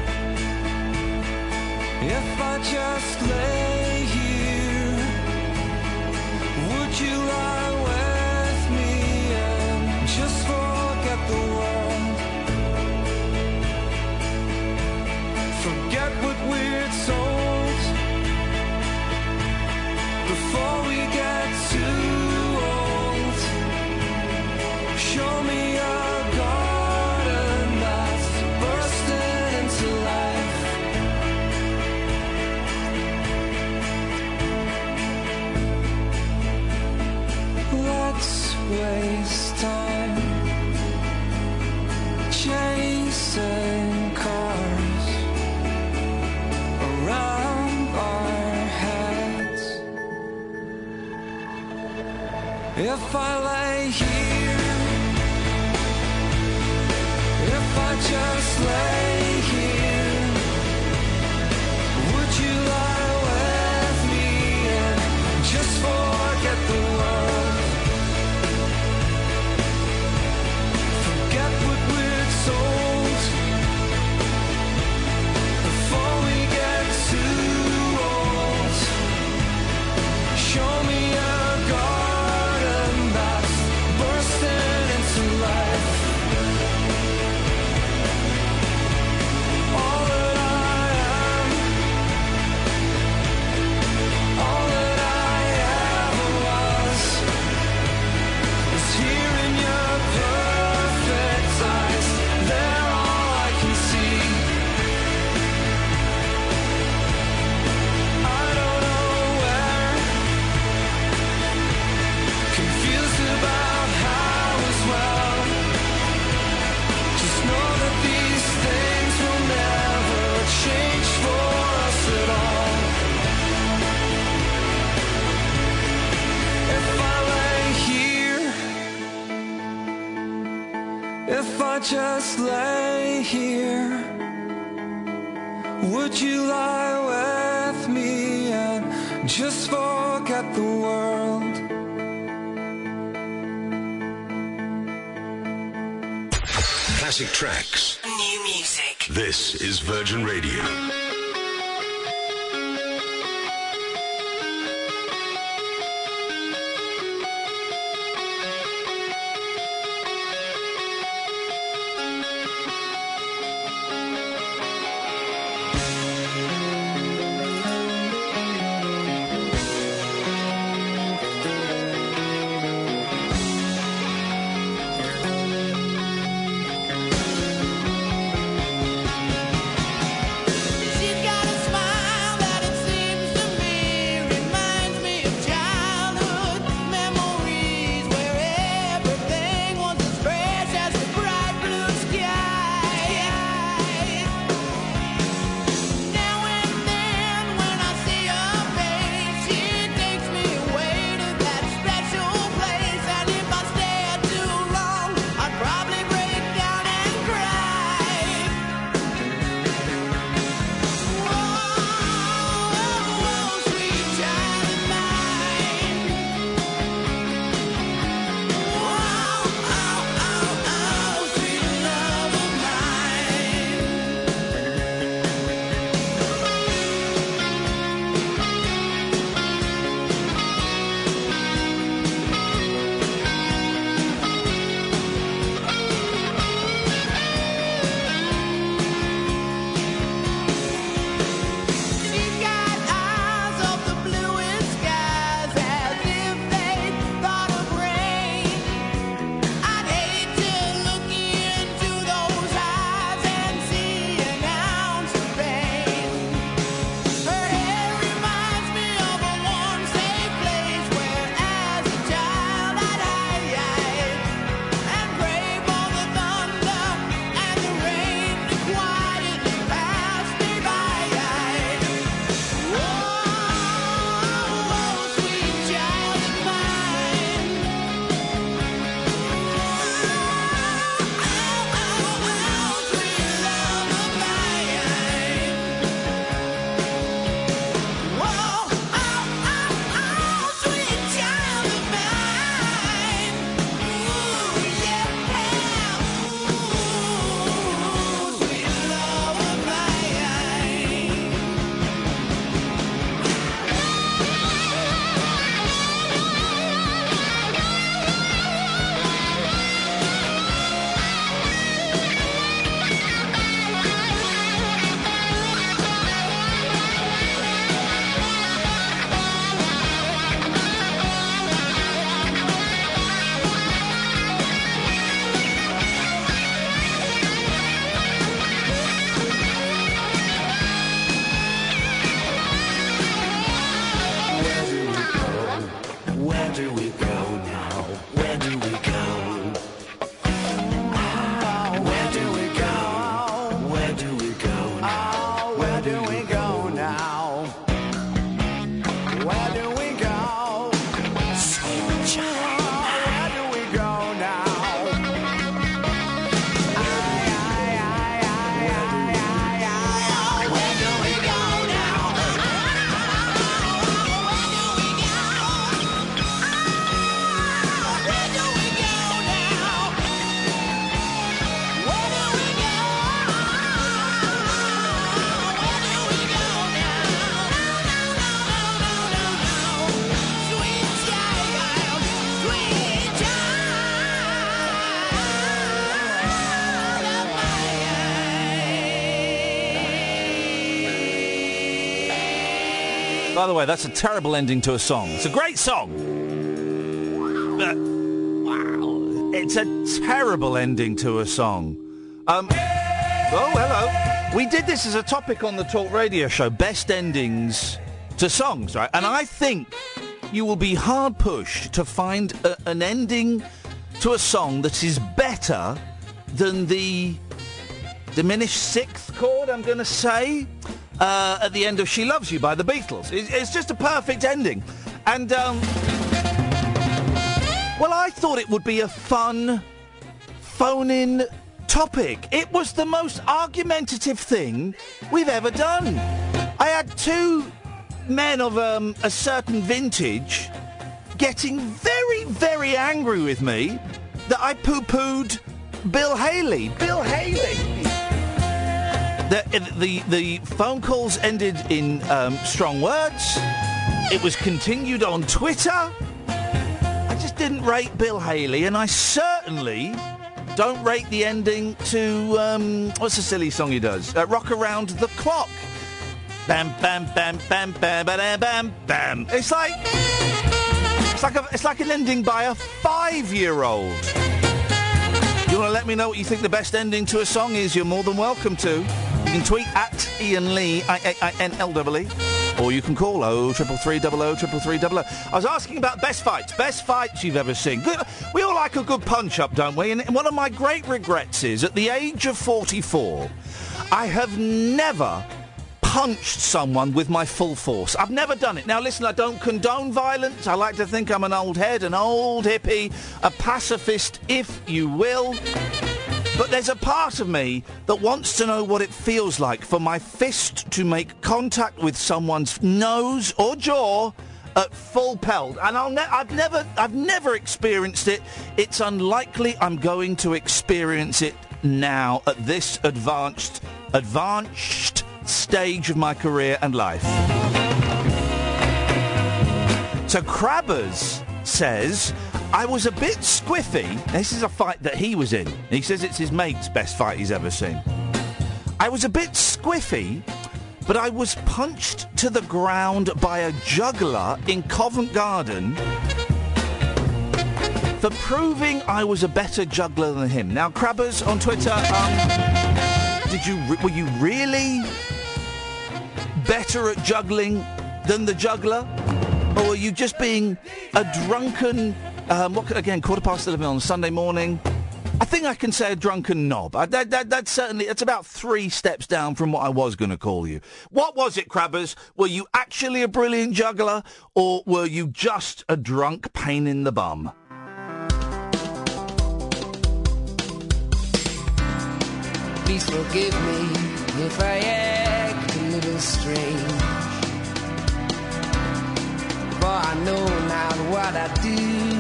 if I just lay here, would you lie with me and just forget the world? Forget what we're told. If I lay here, if I just lay here, would you lie with me and just forget the world? Forget what we're told before we get too old. Show me a garden that's bursting into life. All that I am, all that I ever was, is here in your perfect eyes. They're all I can see. I don't know where, confused about how as well. Just know that these things will never change for us at all. If I lay here, if I just lay here, would you lie with me and just forget the world? Classic tracks. New music. This is Virgin Radio. By the way, that's a terrible ending to a song. It's a great song. But, wow. It's a terrible ending to a song. Um, oh, hello. We did this as a topic on the Talk Radio show, best endings to songs, right? And I think you will be hard-pushed to find a, an ending to a song that is better than the diminished sixth chord, I'm going to say, uh, at the end of She Loves You by the Beatles. It, it's just a perfect ending. And, um... well, I thought it would be a fun, phone-in topic. It was the most argumentative thing we've ever done. I had two men of um, a certain vintage getting very, very angry with me that I poo-pooed Bill Haley. Bill Haley! The, the, the phone calls ended in um, strong words. It was continued on Twitter. I just didn't rate Bill Haley, and I certainly don't rate the ending to, um, what's the silly song he does? Uh, Rock Around the Clock. Bam, bam, bam, bam, bam, bam, bam, bam. It's like, it's like, a, it's like an ending by a five-year-old. You want to let me know what you think the best ending to a song is? You're more than welcome to. You can tweet at Ian Lee, I A I N L E E, or you can call oh triple three double oh triple three double oh. I was asking about best fights, best fights you've ever seen. Good. We all like a good punch-up, don't we? And one of my great regrets is, at the age of forty-four, I have never punched someone with my full force. I've never done it. Now, listen, I don't condone violence. I like to think I'm an old head, an old hippie, a pacifist, if you will. But there's a part of me that wants to know what it feels like for my fist to make contact with someone's nose or jaw at full pelt. And I'll ne- I've never, I've never experienced it. It's unlikely I'm going to experience it now at this advanced, advanced stage of my career and life. So Crabbers says, I was a bit squiffy. This is a fight that he was in. He says it's his mate's best fight he's ever seen. I was a bit squiffy, but I was punched to the ground by a juggler in Covent Garden for proving I was a better juggler than him. Now, Crabbers on Twitter, um, did you re- were you really better at juggling than the juggler? Or were you just being a drunken, um, what, again, quarter past eleven on a Sunday morning? I think I can say a drunken knob. I, that, that, that's certainly, it's about three steps down from what I was going to call you. What was it, Crabbers? Were you actually a brilliant juggler, or were you just a drunk pain in the bum? Please forgive me if I act a little strange, for I know now what I do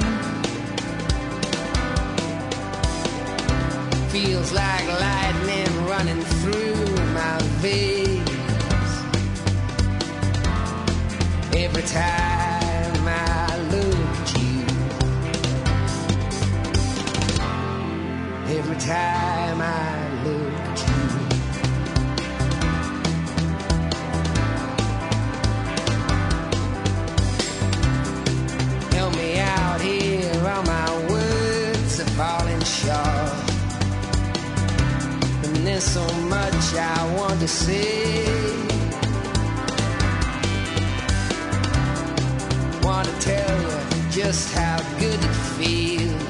feels like lightning running through my veins. Every time I look at you, every time I look at you. Help me out here, all my words are falling short. And there's so much I want to say. Want to tell you just how good it feels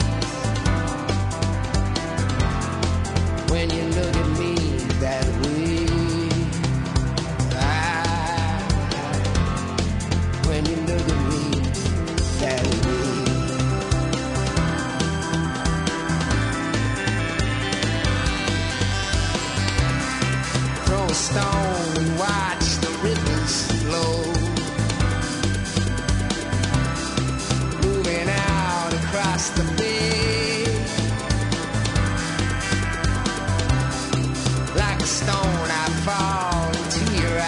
when you look at me that way. I, when you look at me that way. Throw a stone and watch the rivers flow, moving out across the bay. Like a stone I fall into your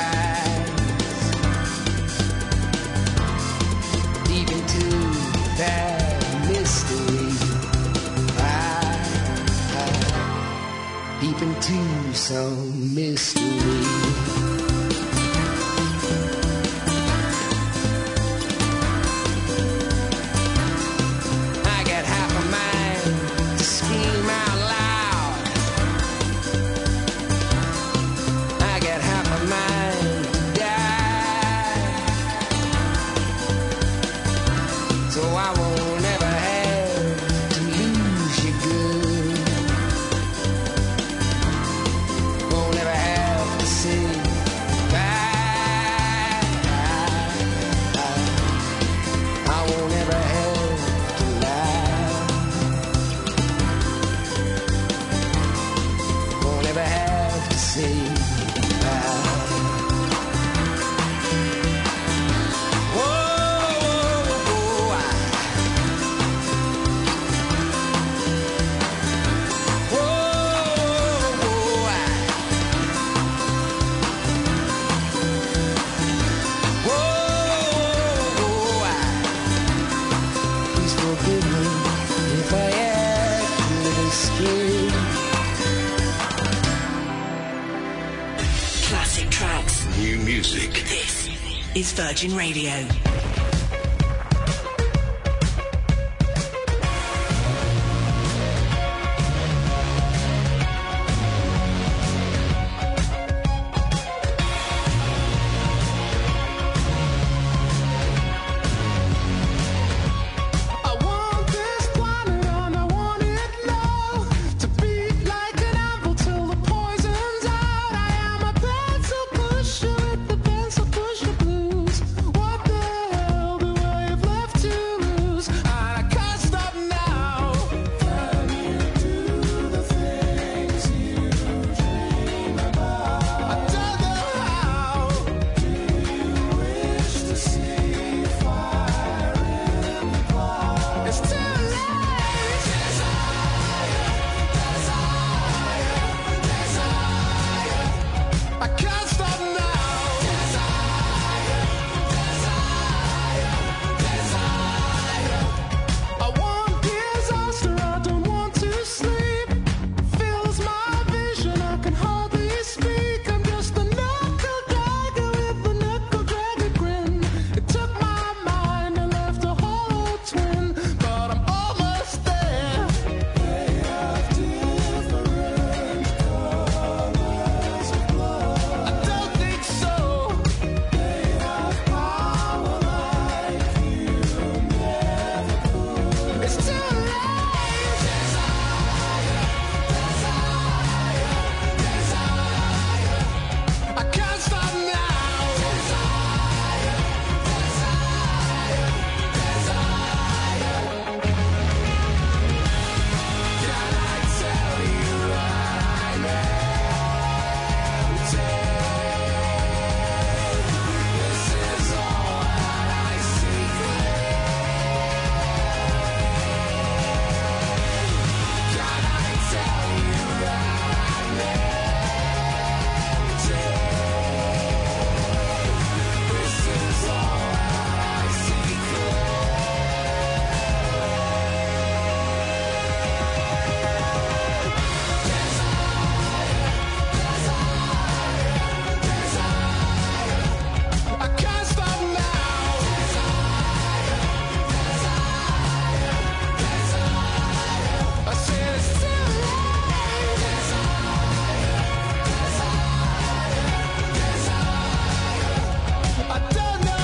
eyes, deep into that mystery. I, I, deep into some mystery. music. This is Virgin Radio. I want this planet and I want it low, to beat like an apple till the poison's out. I am a pencil pusher with the pencil pusher blues. What the hell do I have left to lose? And I can't stop now. Can you do the things you dream about? I don't know how. Do you wish to see fire in the clouds? It's too late. Desire, desire, desire. I can't stop now. Desire, desire, desire. I want disaster. I don't want to sleep. Fills my vision. I can hardly speak. I'm just a knuckle dragger with a knuckle dragger grin. It took my mind and left a hollow twin, but I'm almost there. They have different colors of blood. I don't think so. They have power like you never could. It's too late. Desire, desire, desire. I can't stop now. Desire, desire, desire. Can I tell you what I meant? This is all that I see clear. Can I tell you what I meant? This is all that I see I can't stop now. I said it's too late. I don't know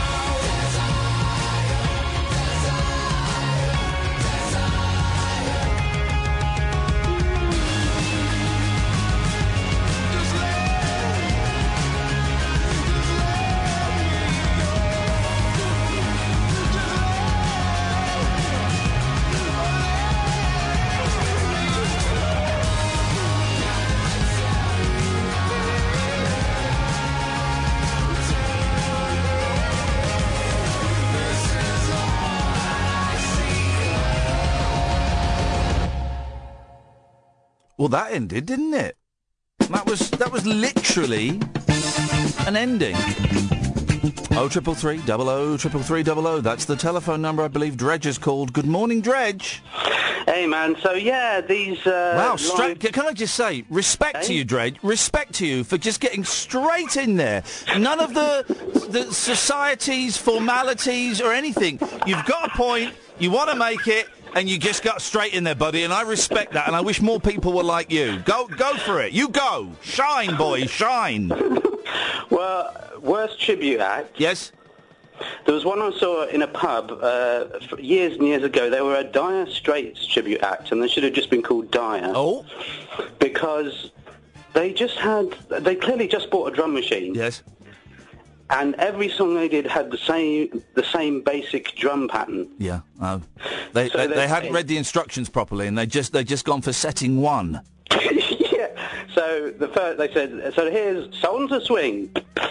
Well, that ended, didn't it? That was that was literally an ending. Oh triple three double oh triple three double oh. That's the telephone number I believe Dredge has called. Good morning, Dredge. Hey, man. So, yeah, these... Uh, Wow, live- straight, can I just say, respect to you, Dredge, respect to you for just getting straight in there. None of the the society's formalities or anything. You've got a point, you want to make it, and you just got straight in there, buddy, and I respect that, and I wish more people were like you. Go go for it. You go. Shine, boy, shine. Well, worst tribute act. Yes? There was one I saw in a pub uh, f- years and years ago. They were a Dire Straits tribute act, and they should have just been called Dire. Oh? Because they just had... They clearly just bought a drum machine. Yes. And every song they did had the same the same basic drum pattern. Yeah. Oh. They, So they, they- they hadn't read the instructions properly, and they just they just gone for setting one. Yeah. So the first, they said, so here's Soul to Swing.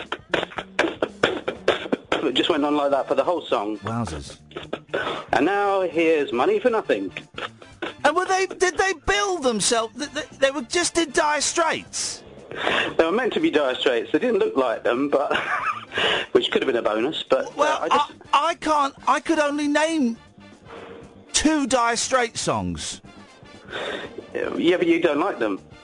It just went on like that for the whole song. Wowzers. And now here's Money for Nothing. And were they? Did they bill themselves? They, they, they were just in Dire Straits. They were meant to be Dire Straits. They didn't look like them, but which could have been a bonus. But Well, uh, I just I, I can't. I could only name two Dire Straits songs. yeah, but you don't like them.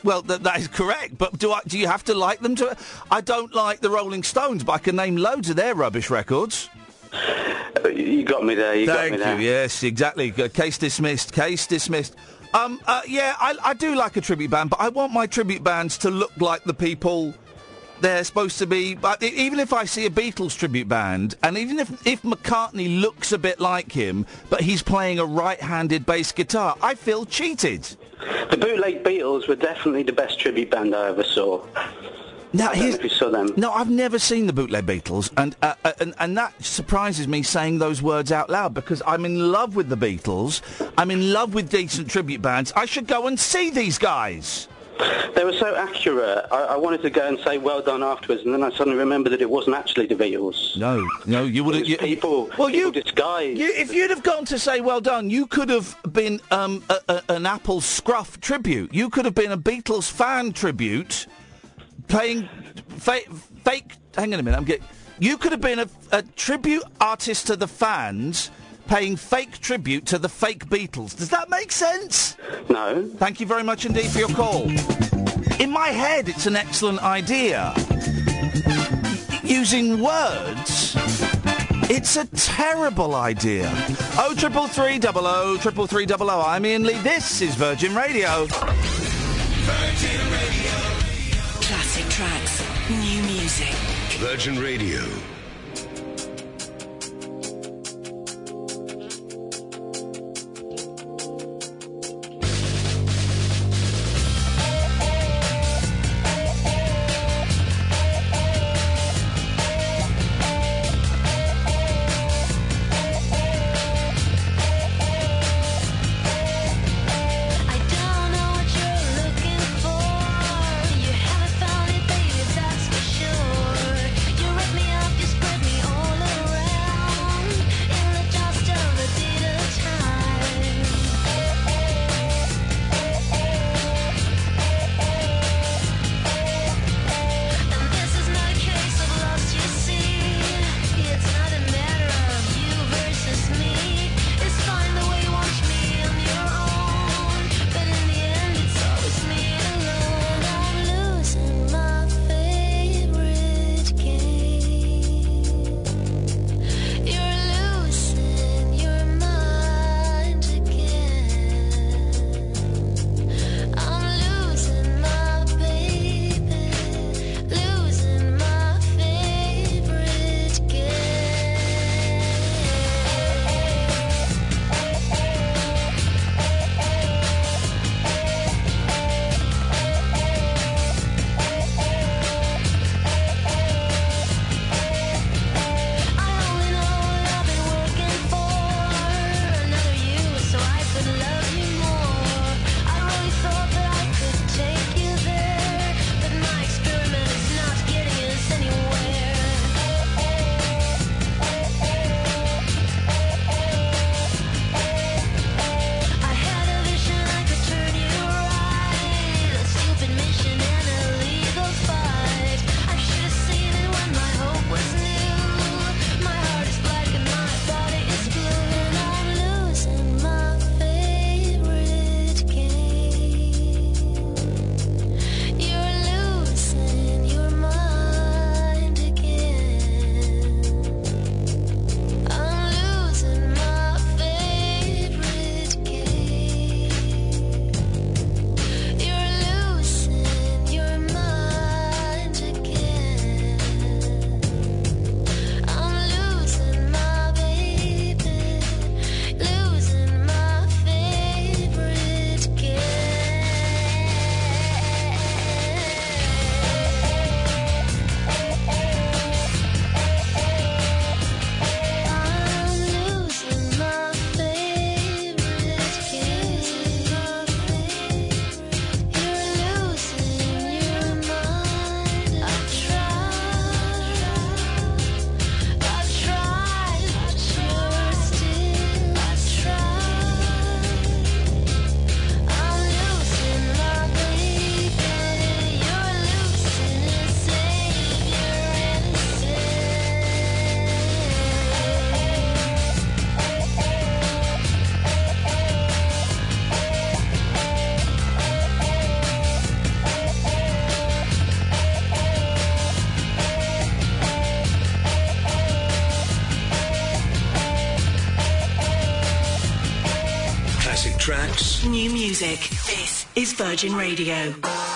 Well, th- that is correct, but do I, do you have to like them? To? I don't like the Rolling Stones, but I can name loads of their rubbish records. Uh, You got me there. You Thank got me there. you, yes, exactly. Uh, Case dismissed, case dismissed. Um, uh, yeah, I, I do like a tribute band, but I want my tribute bands to look like the people they're supposed to be. But e- even if I see a Beatles tribute band, and even if, if McCartney looks a bit like him, but he's playing a right-handed bass guitar, I feel cheated. The Bootleg Beatles were definitely the best tribute band I ever saw. Now, I don't know if you saw them. No, I've never seen the Bootleg Beatles, and, uh, uh, and and that surprises me saying those words out loud, because I'm in love with the Beatles. I'm in love with decent tribute bands. I should go and see these guys. They were so accurate. I, I wanted to go and say well done afterwards, and then I suddenly remembered that it wasn't actually the Beatles. No, no, you would have... People, well, people you, disguised. you, if you'd have gone to say well done, you could have been um, a, a, an Apple Scruff tribute. You could have been a Beatles fan tribute, playing fa- fake... Hang on a minute, I'm getting... You could have been a, a tribute artist to the fans, paying fake tribute to the fake Beatles. Does that make sense? No. Thank you very much indeed for your call. In my head, it's an excellent idea. Y- using words, it's a terrible idea. Oh, triple three double oh, triple three double oh. I'm Ian Lee. This is Virgin Radio. Virgin Radio. Classic tracks, new music. Virgin Radio. I don't know what you're looking for. You haven't found it, baby, that's for sure. You rip me off your tracks. New music. This is Virgin Radio.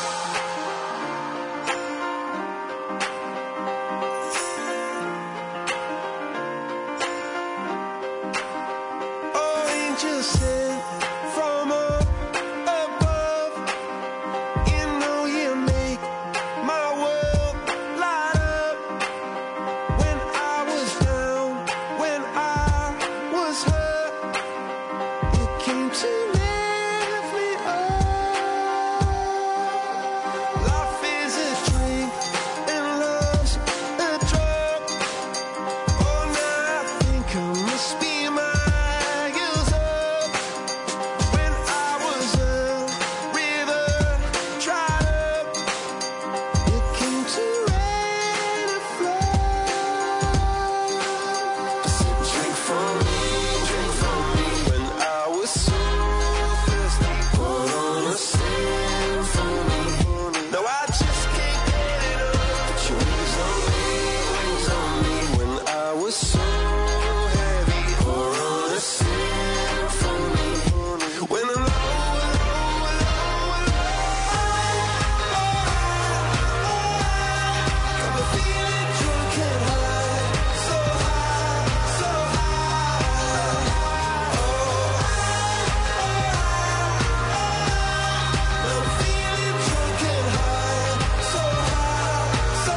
Oh, angels sent from up above. You know you make my world light up. When I was down, when I was hurt, you came to lift me up. Life is a drink and love's a drug. Oh, now I think I must be miles up. When I was a river dried up, you came to rain and flood. Drink from me, drink from me. When I was so thirsty, pour on a symphony. No, I just can't get it up. Put your wings on me, wings on me. When I was so heavy, pour on a symphony. When I'm low, low, low, low, got me feeling drunk and high, so high, so high. I'm feeling drunk and high, so high, so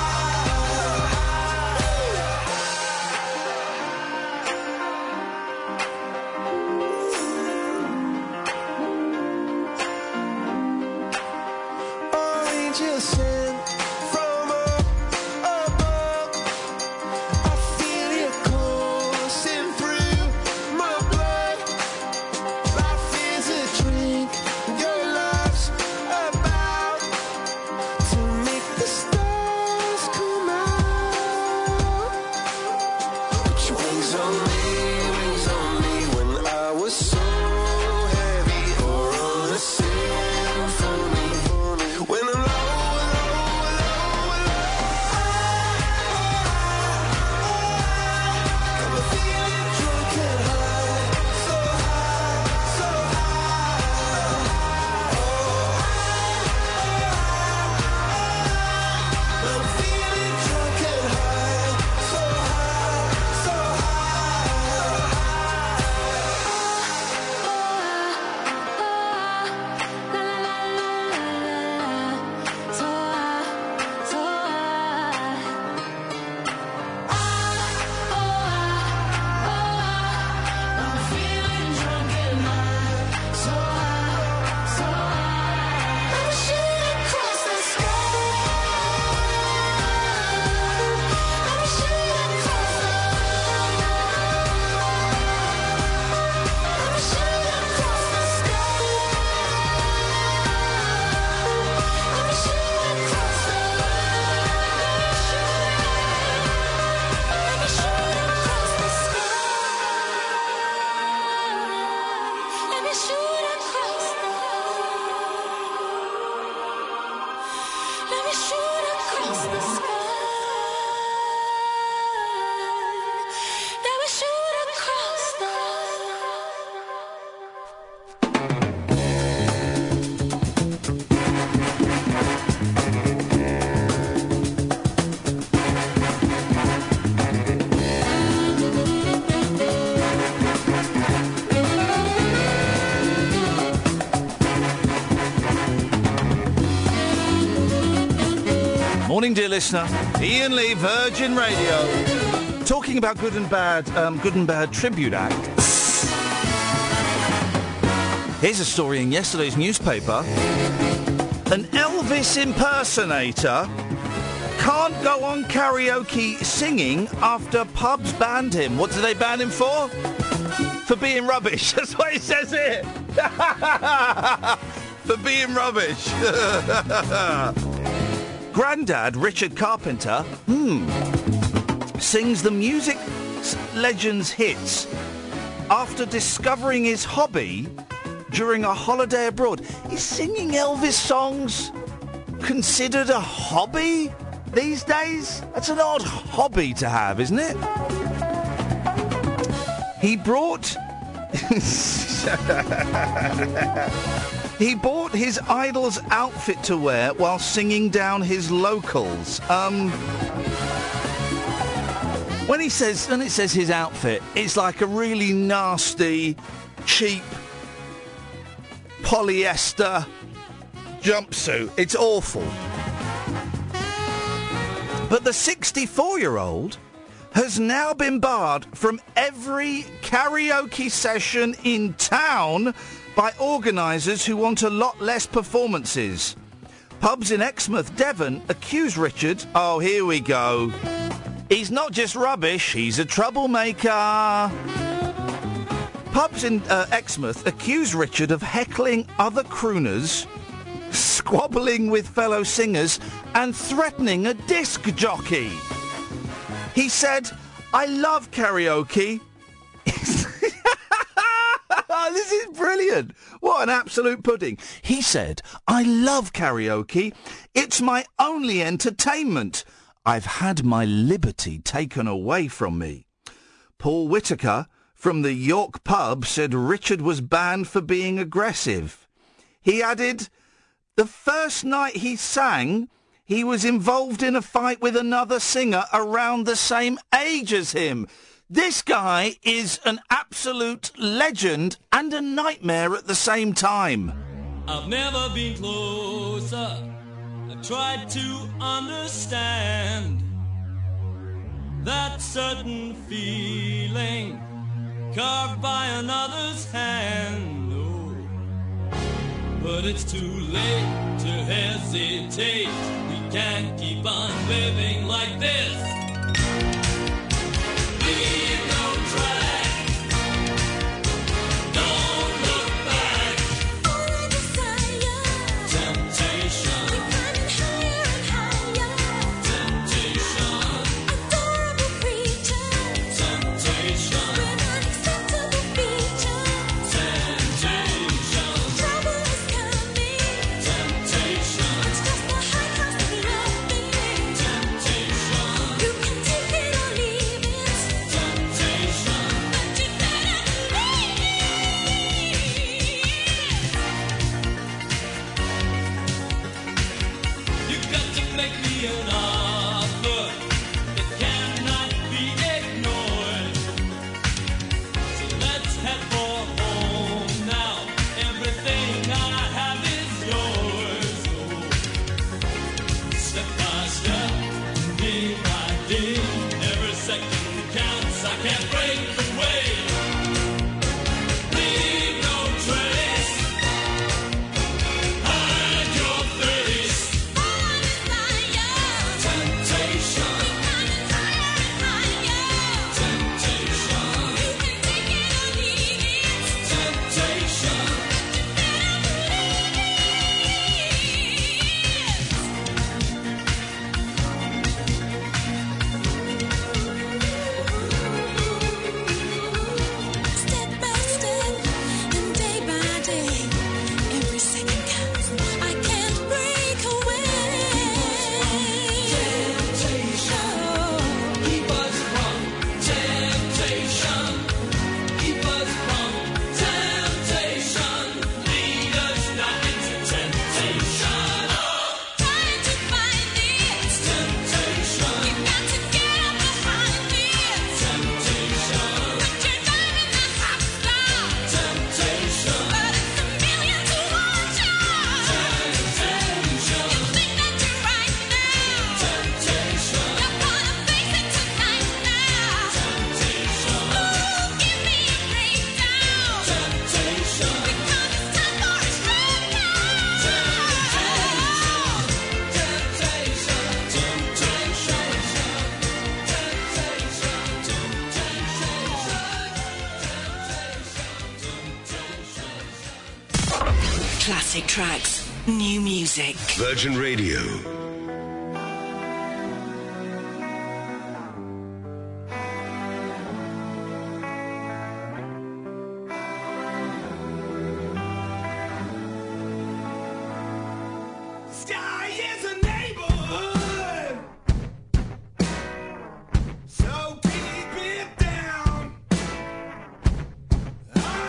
high. Angels sent from up above. I feel it coursing through my blood. Life is a drink, your love's about to make the stars come out. Put your wings on me, wings on me. When I was so heavy, pour on a symphony. When I'm low, low, low, low, got me feeling drunk and high, so high, so high. I'm feeling drunk and high, so high, so Morning, dear listener. Ian Lee, Virgin Radio. Talking about good and bad, um, good and bad tribute acts. Here's a story in yesterday's newspaper. An Elvis impersonator can't go on karaoke singing after pubs banned him. What do they ban him for? For being rubbish. That's what it says here. For being rubbish. Grandad Richard Carpenter, hmm, sings the music legend's hits after discovering his hobby during a holiday abroad. Is singing Elvis songs considered a hobby these days? That's an odd hobby to have, isn't it? He brought He bought his idol's outfit to wear while singing down his locals. Um, when he says, when it says his outfit, it's like a really nasty, cheap polyester jumpsuit. It's awful. But the sixty-four-year-old has now been barred from every karaoke session in town by organisers who want a lot less performances. Pubs in Exmouth, Devon, accuse Richard... Oh, here we go. He's not just rubbish, he's a troublemaker. Pubs in uh, Exmouth accuse Richard of heckling other crooners, squabbling with fellow singers, and threatening a disc jockey. He said, "I love karaoke." This is brilliant. What an absolute pudding. He said, "I love karaoke. It's my only entertainment. I've had my liberty taken away from me." Paul Whitaker from the York pub said Richard was banned for being aggressive. He added, "The first night he sang, he was involved in a fight with another singer around the same age as him." This guy is an absolute legend and a nightmare at the same time. I've never been closer. I tried to understand that certain feeling carved by another's hand. Oh, but it's too late to hesitate. We can't keep on living like this. Leave no track. Don't look back. Only desire. Temptation. We're climbing higher and higher. Temptation. Adorable creatures. Temptation. With unacceptable features. Temptation. Trouble is coming. Temptation. It's just the high cost of loving. Temptation. You can take it or leave it. You've got to make me an offer that cannot be ignored. So let's head for home now. Everything I have is yours. Oh, step by step, day by day, every second counts. I can't break away. Leave no trace. Hide your face. Temptation. Temptation. You can take it or leave it. Temptation. Step by step and day by day, every second counts. I can't break away. Temptation, keep us from temptation. Keep us from temptation. Lead us not into temptation. Trying to find it. Temptation. You've got to get up behind it. Temptation. But you're driving the hot stop. Temptation. But it's a million to watch out. Temptation. You think that you're right now. Temptation. You're gonna face it tonight now. Temptation. Ooh, give me a breakdown. Temptation. Because it's time for a strong now. Temptation. Temptation. Temptation. Classic tracks, new music. Virgin Radio. Sky is a neighborhood, so keep it down. I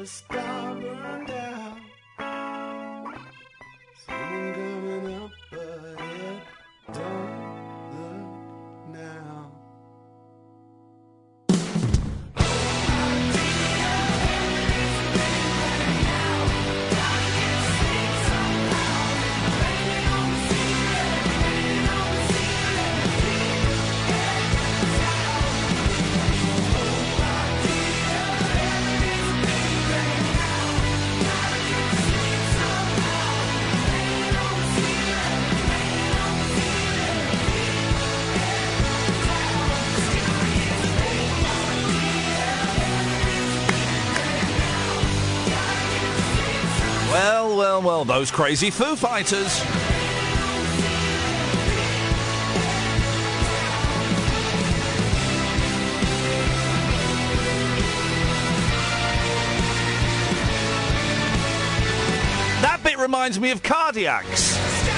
star burned out. Someone coming up ahead. Don't look now. Well, well, well, those crazy Foo Fighters. That bit reminds me of Cardiacs.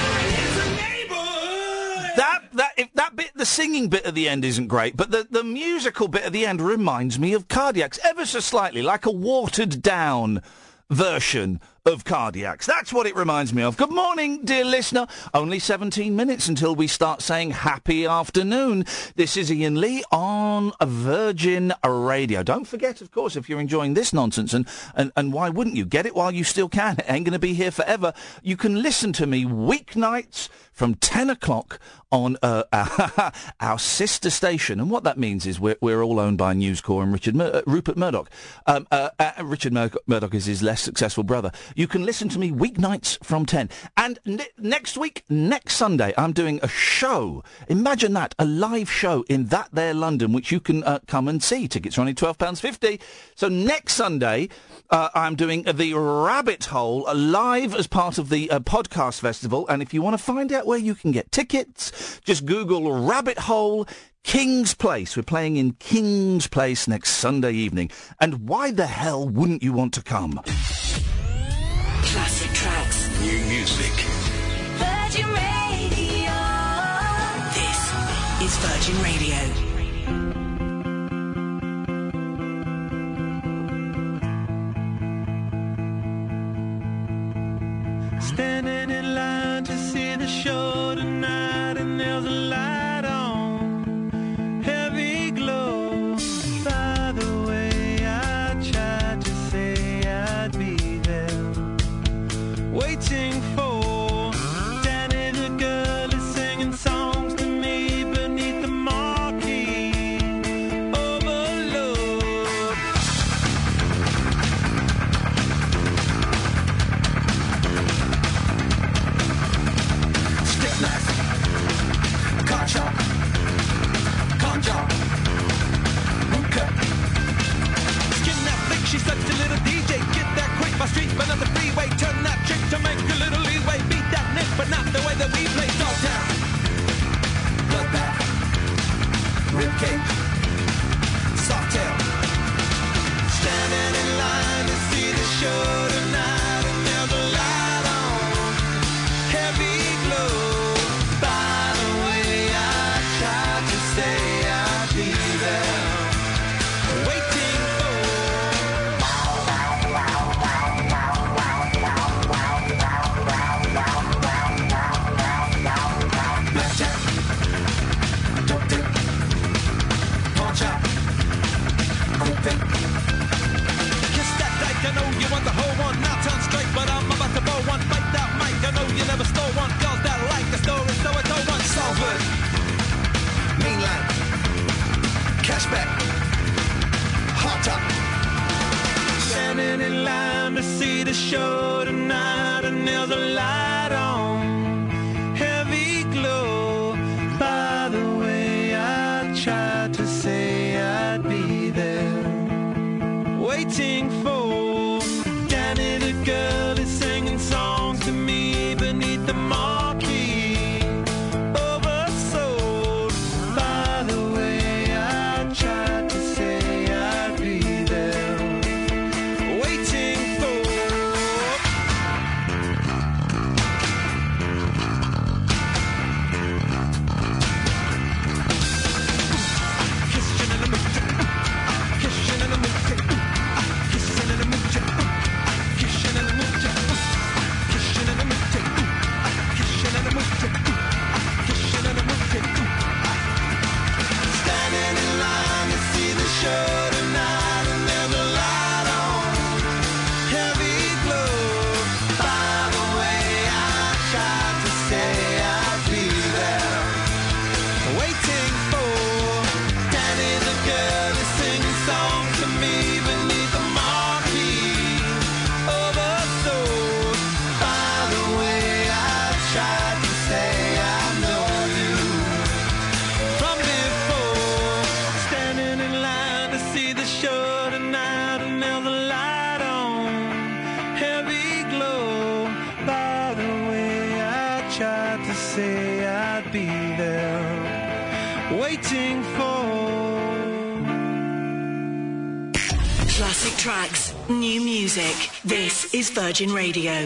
That that if that bit, the singing bit at the end isn't great, but the, the musical bit at the end reminds me of Cardiacs ever so slightly, like a watered down version of Cardiacs. That's what it reminds me of. Good morning, dear listener. Only seventeen minutes until we start saying happy afternoon. This is Ian Lee on Virgin Radio. Don't forget, of course, if you're enjoying this nonsense, and, and, and why wouldn't you? Get it while you still can. It ain't going to be here forever. You can listen to me weeknights from ten o'clock on uh, our, our sister station. And what that means is we're, we're all owned by News Corp and Richard Mur- uh, Rupert Murdoch. Um, uh, uh, Richard Mur- Murdoch is his less successful brother. You can listen to me weeknights from ten. And ne- next week, next Sunday, I'm doing a show. Imagine that, a live show in that there London, which you can uh, come and see. Tickets are only twelve pounds fifty. So next Sunday, uh, I'm doing the Rabbit Hole uh, live as part of the uh, podcast festival. And if you want to find out where you can get tickets, just Google Rabbit Hole King's Place. We're playing in King's Place next Sunday evening. And why the hell wouldn't you want to come? Classic tracks. New music. Virgin Radio. This is Virgin Radio. Standing in line to see the show tonight, and there's a light on, heavy glow. By the way, I tried to say I'd be there, waiting for Danny the girl is singing songs to me beneath the marquee. Overload. Stiff knife, car chop, con chop, hookah. Skin that flick, she's such a little D J. Get that quick, my street, but not the freeway. Turn that trick to make a little leeway. Beat that nick, but not the way that we play. Dog down, bloodbath, ribcage, soft tail. Standing in line to see the show tonight, and there's a light on, heavy glow. By the way, I tried to say I'd be there, waiting for. Blackjack, dope dick, pawn shop, quick pick. Kiss that dyke, I know you want the whole one. Now turn straight, but I'm about to bow one. Fight that mic, I know you never stole one. Girls that like the story, so I told one. Salford, mainline, cashback, hot top. Standing in line to see the show tonight, and there's a light on, heavy glow. By the way, I tried to say I'd be there, waiting for Danny the girl is singing songs to me beneath the marquee. Oversold. By the way, I tried to say I'd be there, waiting for. Kissing in the mood, kissing in the mood, kissing waiting for. Classic tracks, new music. This is Virgin Radio.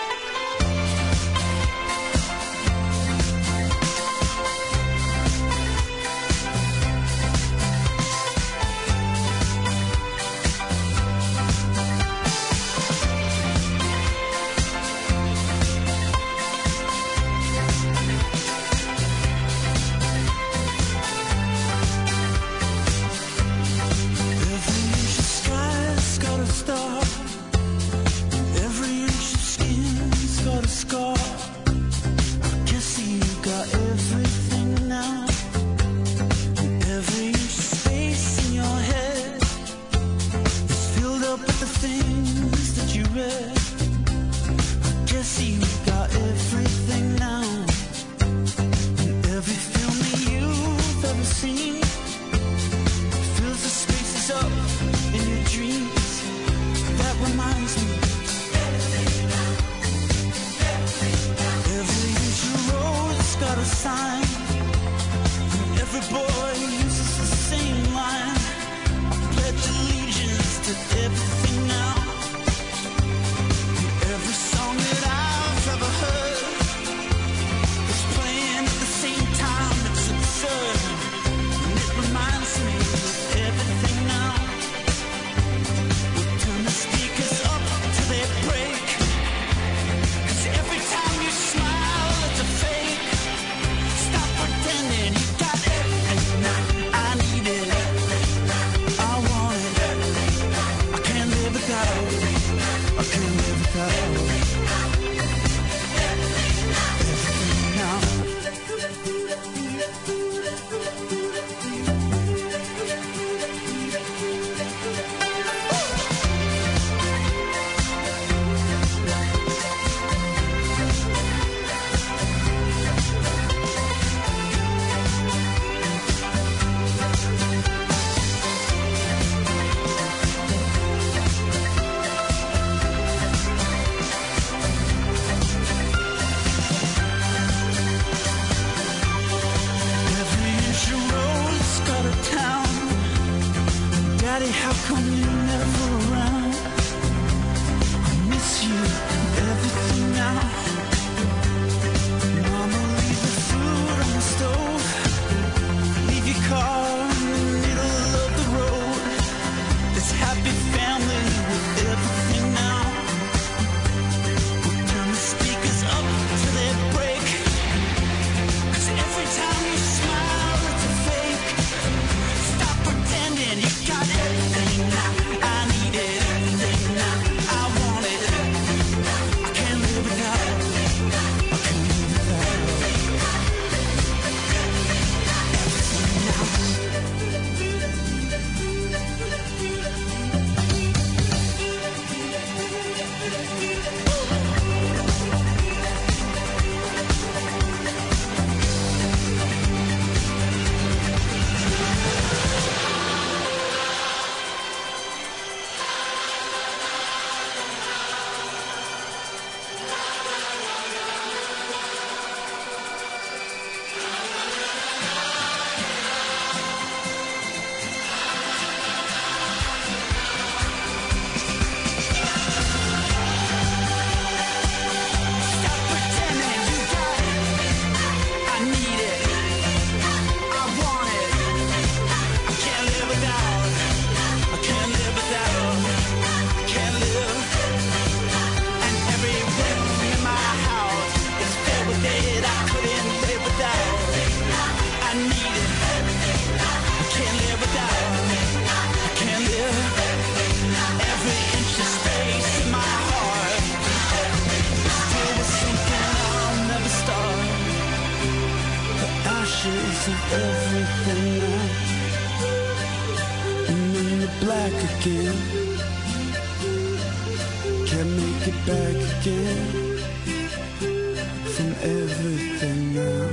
again. Can't make it back again from everything now.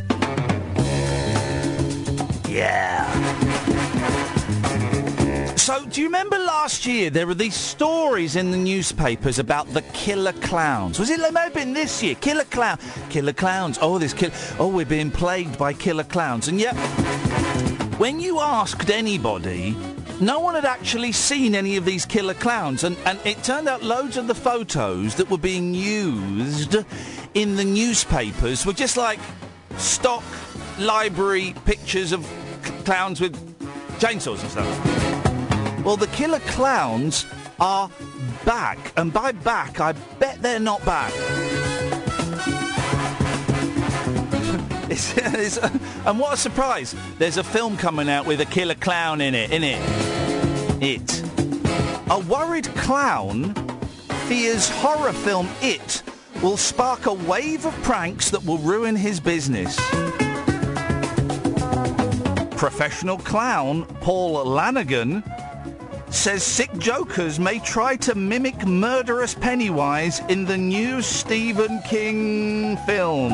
Yeah. So So, do you remember last year there were these stories in the newspapers about the killer clowns? Was it, it may have been this year? Killer clown, killer clowns. Oh, this kill. Oh, we're being plagued by killer clowns. And yet, when you asked anybody, no one had actually seen any of these killer clowns. And, and it turned out loads of the photos that were being used in the newspapers were just like stock library pictures of c- clowns with chainsaws and stuff. Well, the killer clowns are back, and by back, I bet they're not back. it's, it's, uh, and what a surprise! There's a film coming out with a killer clown in it, in it. It. A worried clown fears horror film It will spark a wave of pranks that will ruin his business. Professional clown Paul Lanigan says sick jokers may try to mimic murderous Pennywise in the new Stephen King film.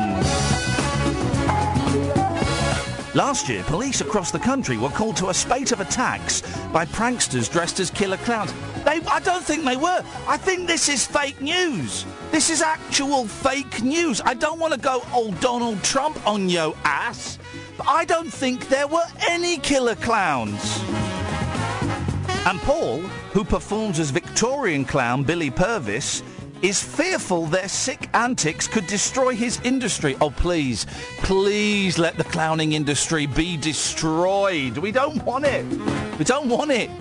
Last year, police across the country were called to a spate of attacks by pranksters dressed as killer clowns. They, I don't think they were. I think this is fake news. This is actual fake news. I don't want to go old Donald Trump on yo ass, but I don't think there were any killer clowns. And Paul, who performs as Victorian clown Billy Purvis, is fearful their sick antics could destroy his industry. Oh, please, please let the clowning industry be destroyed. We don't want it. We don't want it.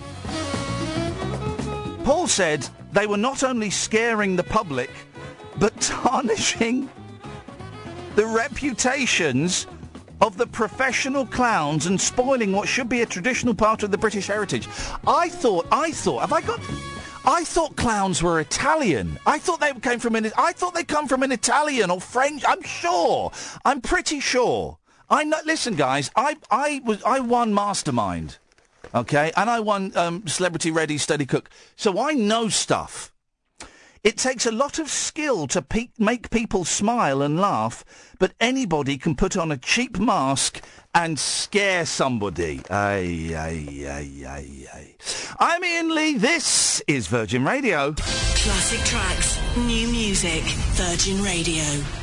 Paul said they were not only scaring the public, but tarnishing the reputations of the professional clowns and spoiling what should be a traditional part of the British heritage. I thought, I thought, have I got... I thought clowns were Italian. I thought they came from an... I thought they come from an Italian or French... I'm sure. I'm pretty sure. I know... Listen, guys, I, I, was, I won Mastermind, OK? And I won um, Celebrity Ready Steady Cook. So I know stuff. It takes a lot of skill to pe- make people smile and laugh, but anybody can put on a cheap mask and scare somebody. Aye, aye, aye, aye, aye. I'm Ian Lee. This is Virgin Radio. Classic tracks, new music, Virgin Radio.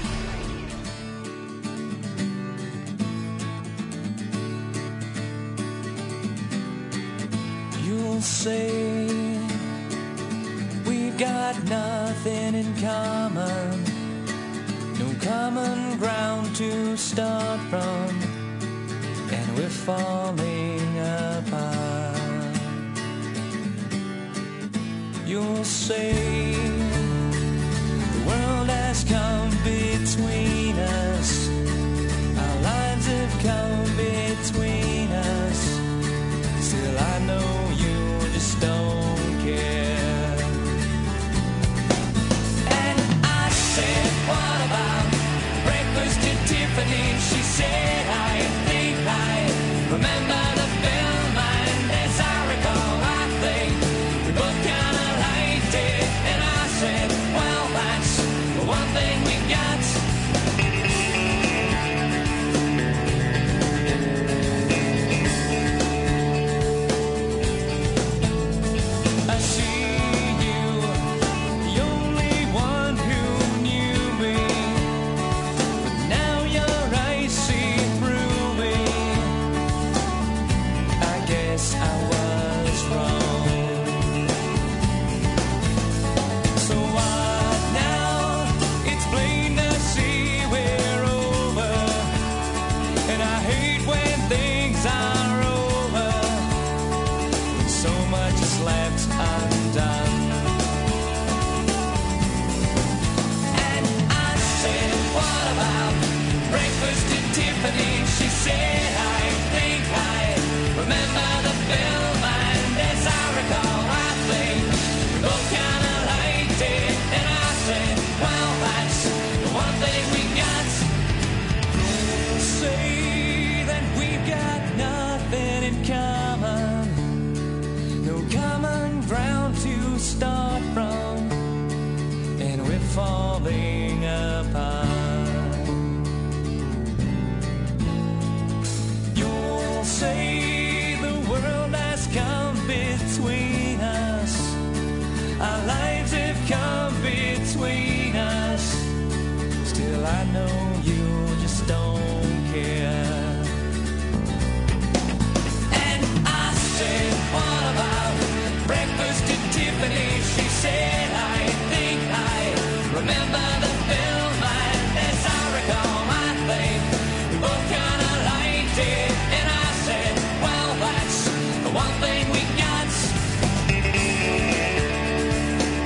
You'll say we've got nothing in common, no common ground to start from, and we're falling apart. You'll say the world has come between us, our lines have come between us, still I know you just don't care. And I said, what about breakfast at Tiffany? She said, I think I remember the film, and as I recall, I think we both kind of liked it. And I said, well, that's the one thing we got. I see you, the only one who knew me, but now your eyes see through me. Our lives have come between us. Still, I know you just don't care. And I said, what about breakfast at Tiffany? She said, I think I remember the film. And as I recall, I think we both kind of liked it. And I said, well, that's the one thing we got.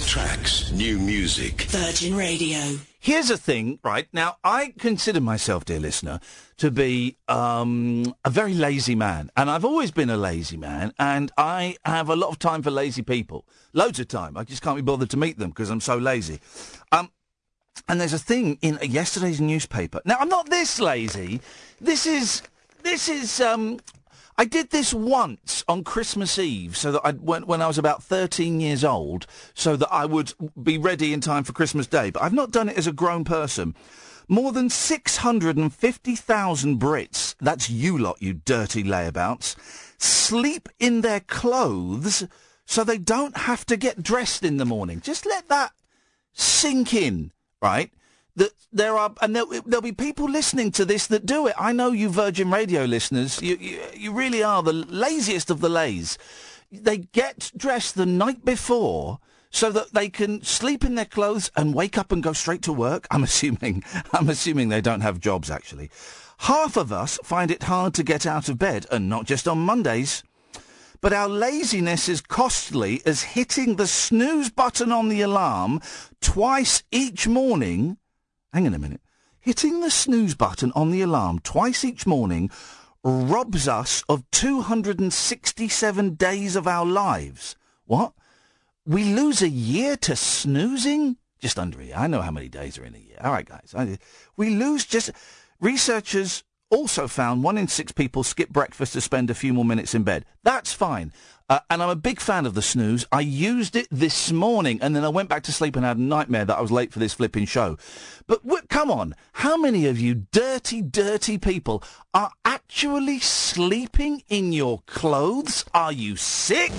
tracks, new music. Virgin Radio. Here's a thing, right? Now, I consider myself, dear listener, to be um, a very lazy man. And I've always been a lazy man, and I have a lot of time for lazy people. Loads of time. I just can't be bothered to meet them because I'm so lazy. Um, and there's a thing in yesterday's newspaper. Now, I'm not this lazy. This is... This is... Um, I did this once on Christmas Eve, so that I when, when I was about thirteen years old, so that I would be ready in time for Christmas Day. But I've not done it as a grown person. More than six hundred fifty thousand Brits, that's you lot, you dirty layabouts, sleep in their clothes so they don't have to get dressed in the morning. Just let that sink in, right? That there are, and there, there'll be people listening to this that do it. I know you Virgin Radio listeners, you, you, you really are the laziest of the lays. They get dressed the night before so that they can sleep in their clothes and wake up and go straight to work. I'm assuming, I'm assuming they don't have jobs, actually. Half of us find it hard to get out of bed, and not just on Mondays. But our laziness is costly as hitting the snooze button on the alarm twice each morning. Hang on a minute. Hitting the snooze button on the alarm twice each morning robs us of two hundred sixty-seven days of our lives. What? We lose a year to snoozing? Just under a year. I know how many days are in a year. All right, guys. I, we lose just... Researchers also found one in six people skip breakfast to spend a few more minutes in bed. That's fine. Uh, and I'm a big fan of the snooze. I used it this morning, and then I went back to sleep and had a nightmare that I was late for this flipping show. But w- come on, how many of you dirty, dirty people are actually sleeping in your clothes? Are you sick?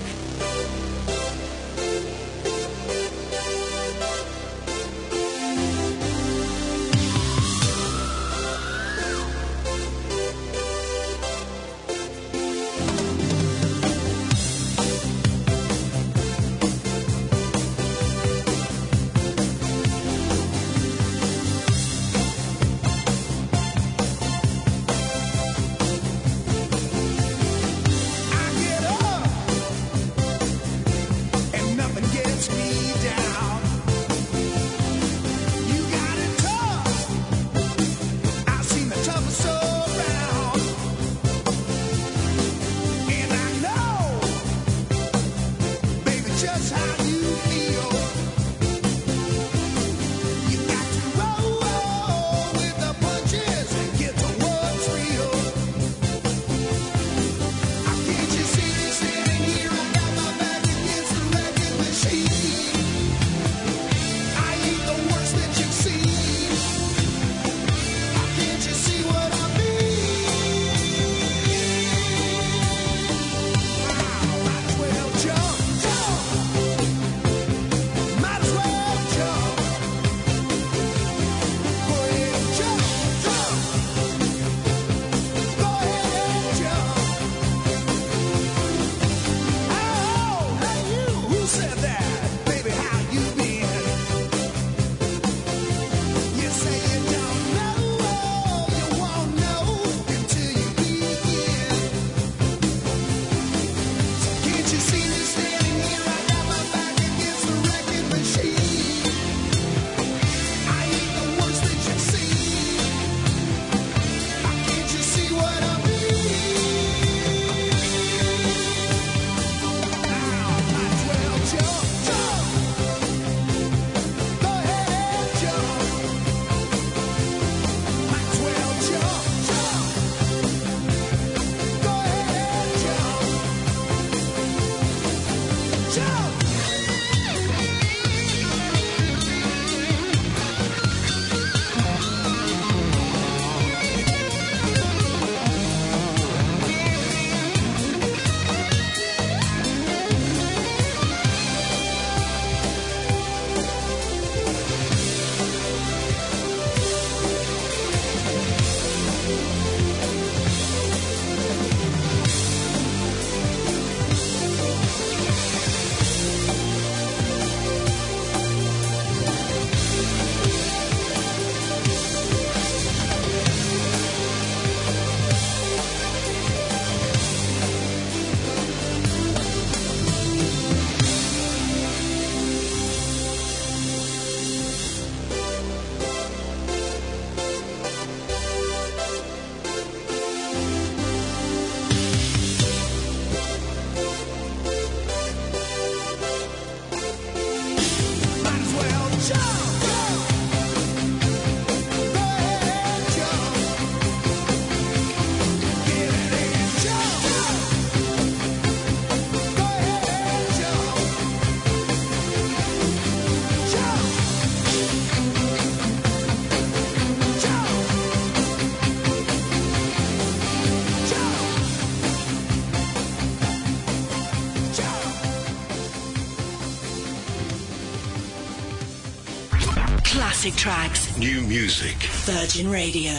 classic tracks. New music. Virgin Radio.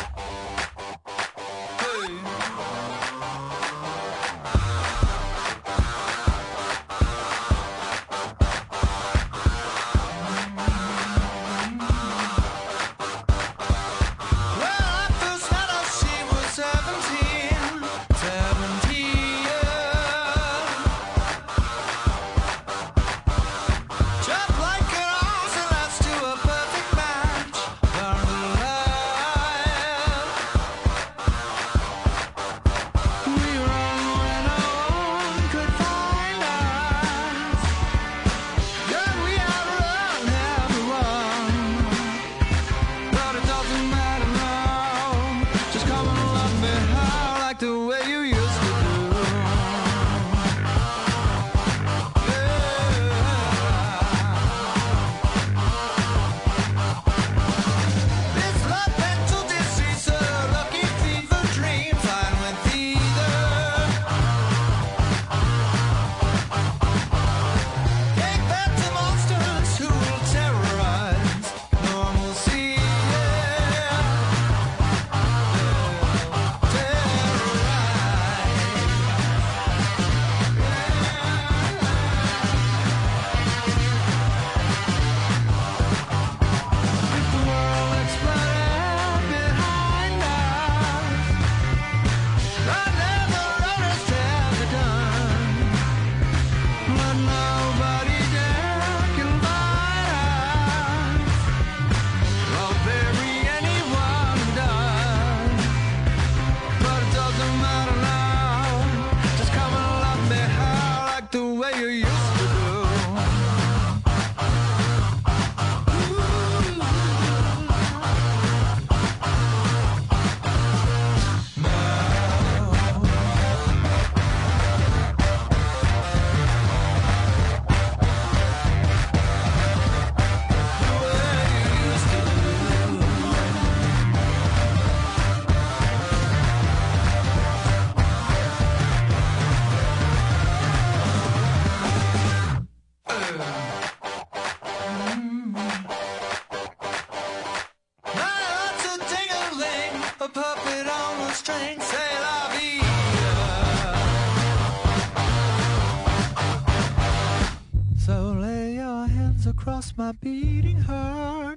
Across my beating heart.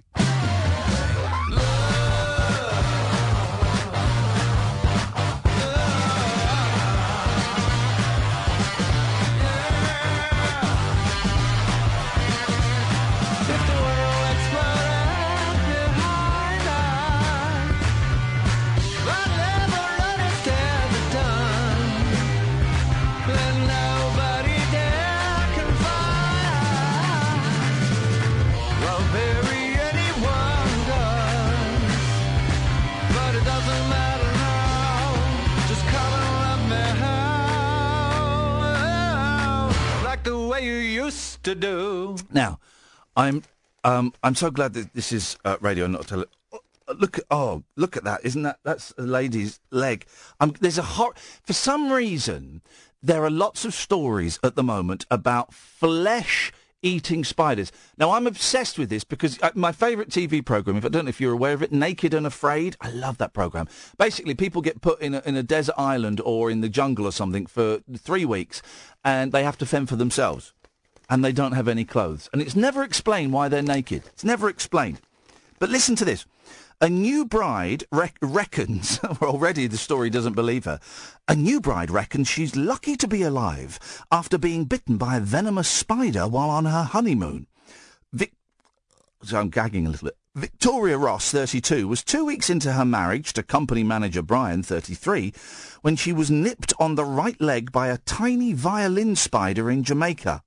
To do. Now, I'm um, I'm so glad that this is uh, radio, not tele. Oh, look at oh, look at that! Isn't that that's a lady's leg? Um, there's a hor- for some reason there are lots of stories at the moment about flesh-eating spiders. Now, I'm obsessed with this because uh, my favourite T V programme, if I don't know if you're aware of it, Naked and Afraid. I love that programme. Basically, people get put in a, in a desert island or in the jungle or something for three weeks, and they have to fend for themselves. And they don't have any clothes. And it's never explained why they're naked. It's never explained. But listen to this. A new bride rec- reckons, already the story doesn't believe her, a new bride reckons she's lucky to be alive after being bitten by a venomous spider while on her honeymoon. Vic- so I'm gagging a little bit. Victoria Ross, thirty-two, was two weeks into her marriage to company manager Brian, thirty-three, when she was nipped on the right leg by a tiny violin spider in Jamaica.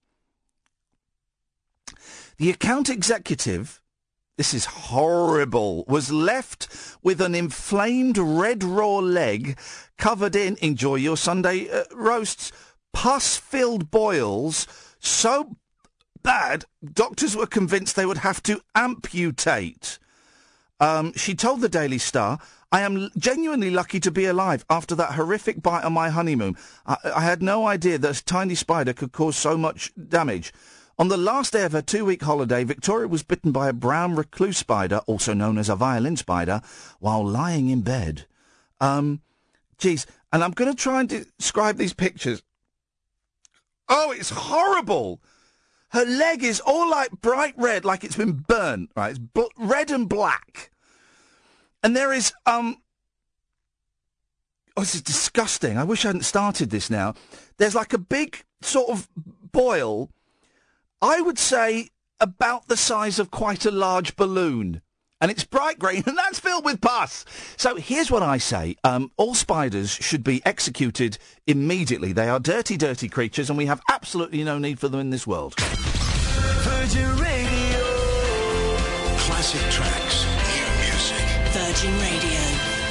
The account executive, this is horrible, was left with an inflamed red raw leg covered in, enjoy your Sunday uh, roasts, pus-filled boils so bad doctors were convinced they would have to amputate. Um, she told the Daily Star, I am genuinely lucky to be alive after that horrific bite on my honeymoon. I, I had no idea that a tiny spider could cause so much damage. On the last day of her two-week holiday, Victoria was bitten by a brown recluse spider, also known as a violin spider, while lying in bed. Um, geez, and I'm going to try and describe these pictures. Oh, it's horrible! Her leg is all like bright red, like it's been burnt, right? It's bl- red and black. And there is, um... Oh, this is disgusting. I wish I hadn't started this now. There's like a big sort of boil, I would say about the size of quite a large balloon. And it's bright green, and that's filled with pus. So here's what I say. Um, all spiders should be executed immediately. They are dirty, dirty creatures, and we have absolutely no need for them in this world. Virgin Radio. Classic tracks, new music. Virgin Radio.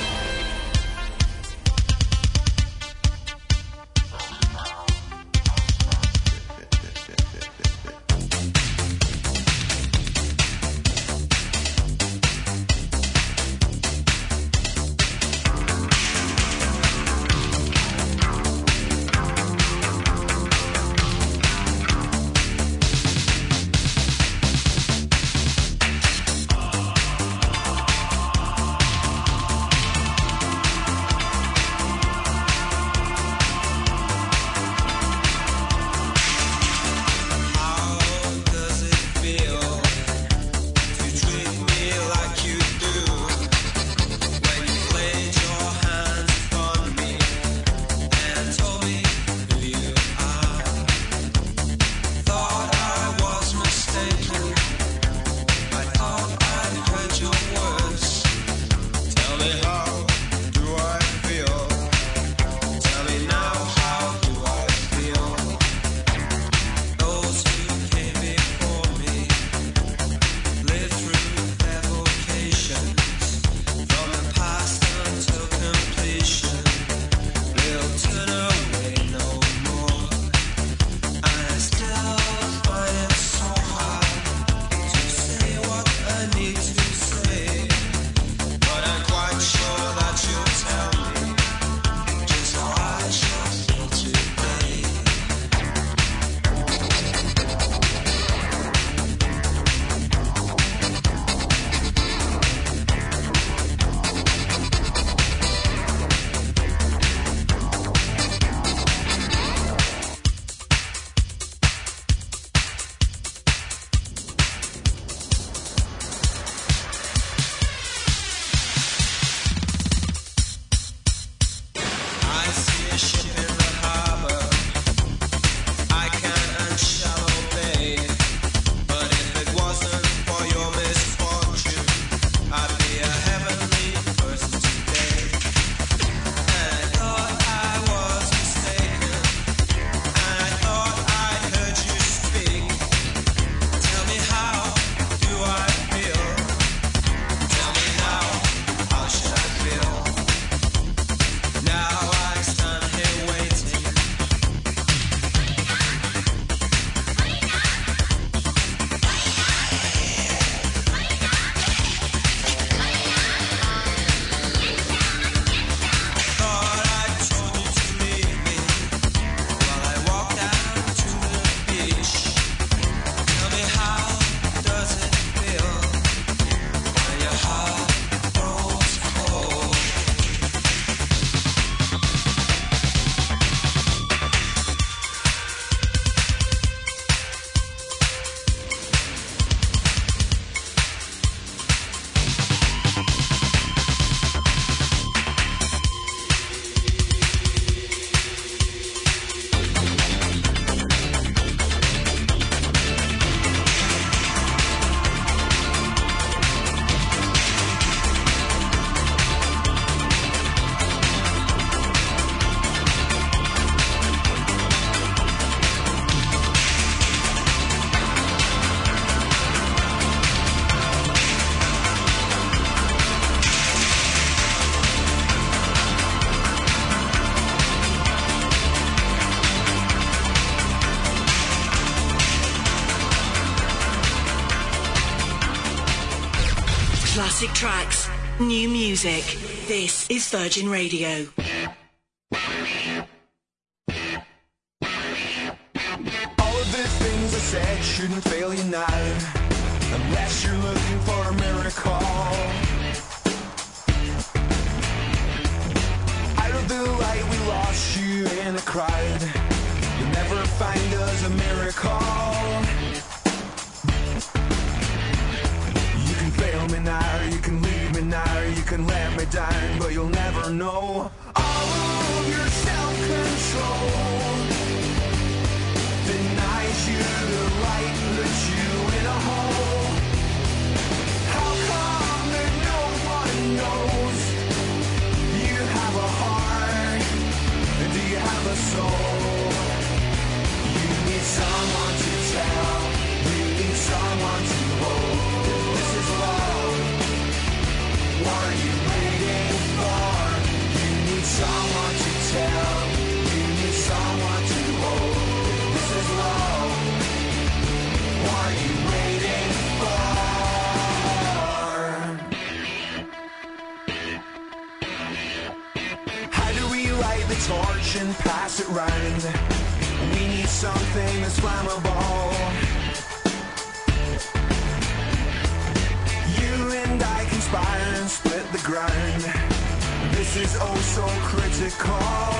Classic tracks, new music. This is Virgin Radio. All of the things I said shouldn't fail you now, unless you're looking for a miracle. Out of the light we lost you in the crowd. You'll never find us a miracle. You can fail me now, you can leave me now, you can let me down, but you'll never know all of your self-control denies you the light, puts you in a hole. How come that no one knows you have a heart? Do you have a soul? You need someone to tell, you need someone to hold. If this is love, what are you waiting for? You need someone to tell, you need someone to hold. If this is love, what are you waiting for? How do we light the torch and pass it round? We need something that's flammable. You and I conspire and split the ground. This is oh so critical.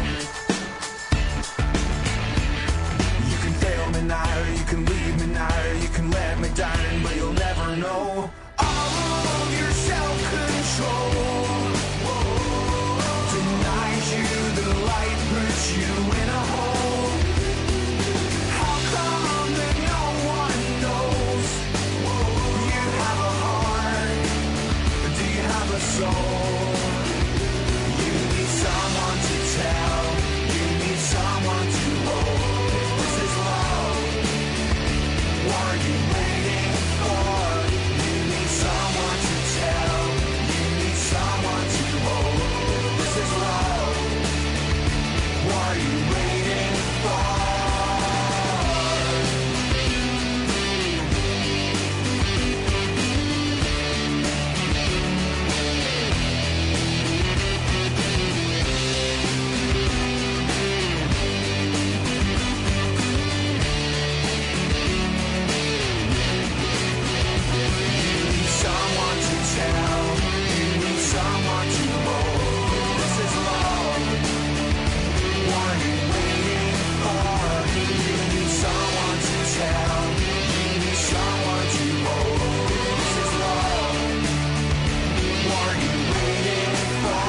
You can fail me now, you can leave me now, you can let me down, but you'll never know all of your self-control denies you the light, puts you in a hole. How come that no one knows you have a heart? Do you have a soul? You need someone to tell, you need someone to hold. If this is love, what are you waiting for? You need someone to tell, you need someone to hold. If this is love, what are you waiting for? You need someone to tell, you need someone to hold. If this is love, what are you waiting for? You need someone to tell, you need someone to hold. If this is love, what are you waiting for?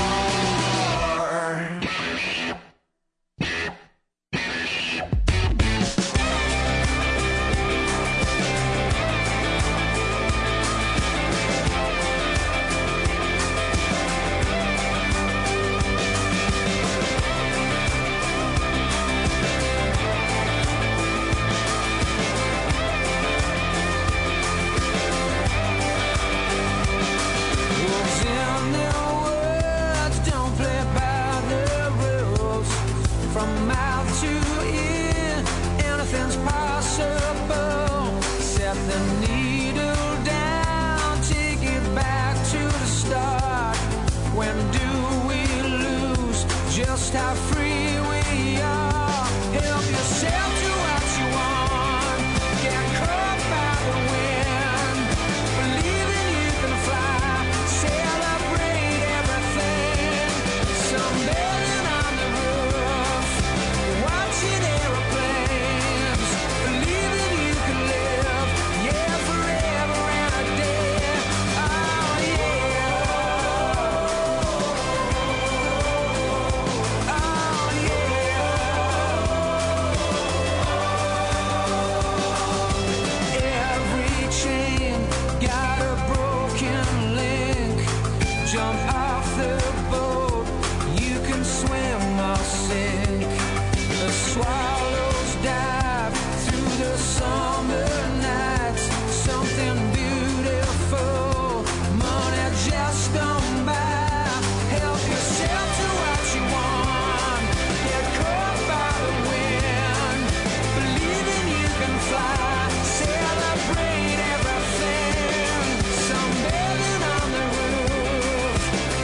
Wolves in their woods don't play by the rules. From mouth to ear, anything's possible. Set the needle down, take it back to the start. When do we lose just how free we are? Help yourself to what you want. Get caught by the wind. Believe that you can fly. Celebrate everything. Some building on the roof. Watching aeroplanes. Believe that you can live. Yeah, forever and a day. Oh yeah. Oh yeah. Every chain got a broken link. Jump off the boat, you can swim or sink. The swallows dive through the summer nights. Something beautiful, money just don't buy. Help yourself to what you want. Get caught by the wind. Believe in you can fly. Celebrate everything. Some building on the roof.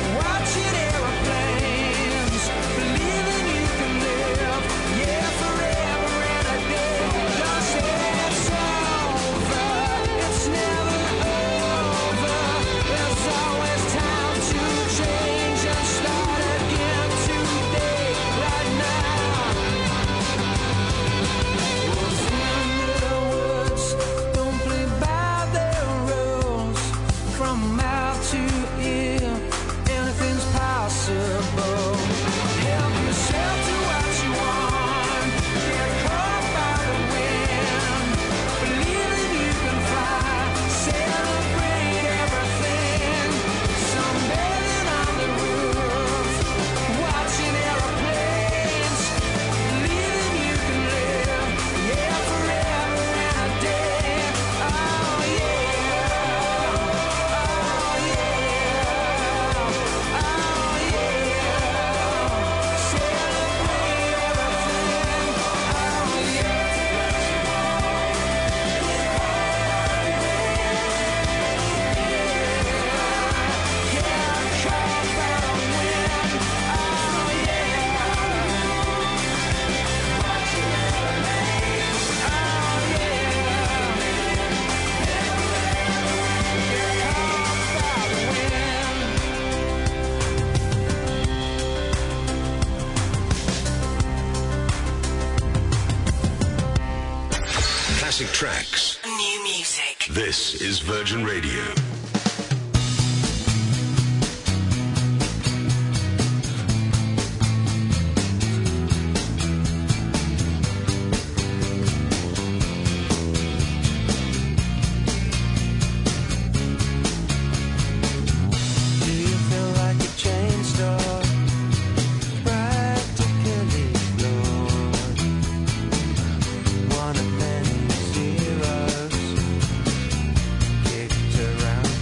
to ear, anything's possible. Help yourself to what you want, get caught by the wind, believe that you can fly, celebrate everything, sunbathing on the roof, watching airplanes, believing you can live, yeah, forever and a day. Oh yeah, oh yeah, oh yeah, celebrate everything. Oh yeah, yeah, caught by the wind. Oh Classic tracks. New music. This is Virgin Radio. Do you feel like a chain store? Practically floored. One of many zeros kicked around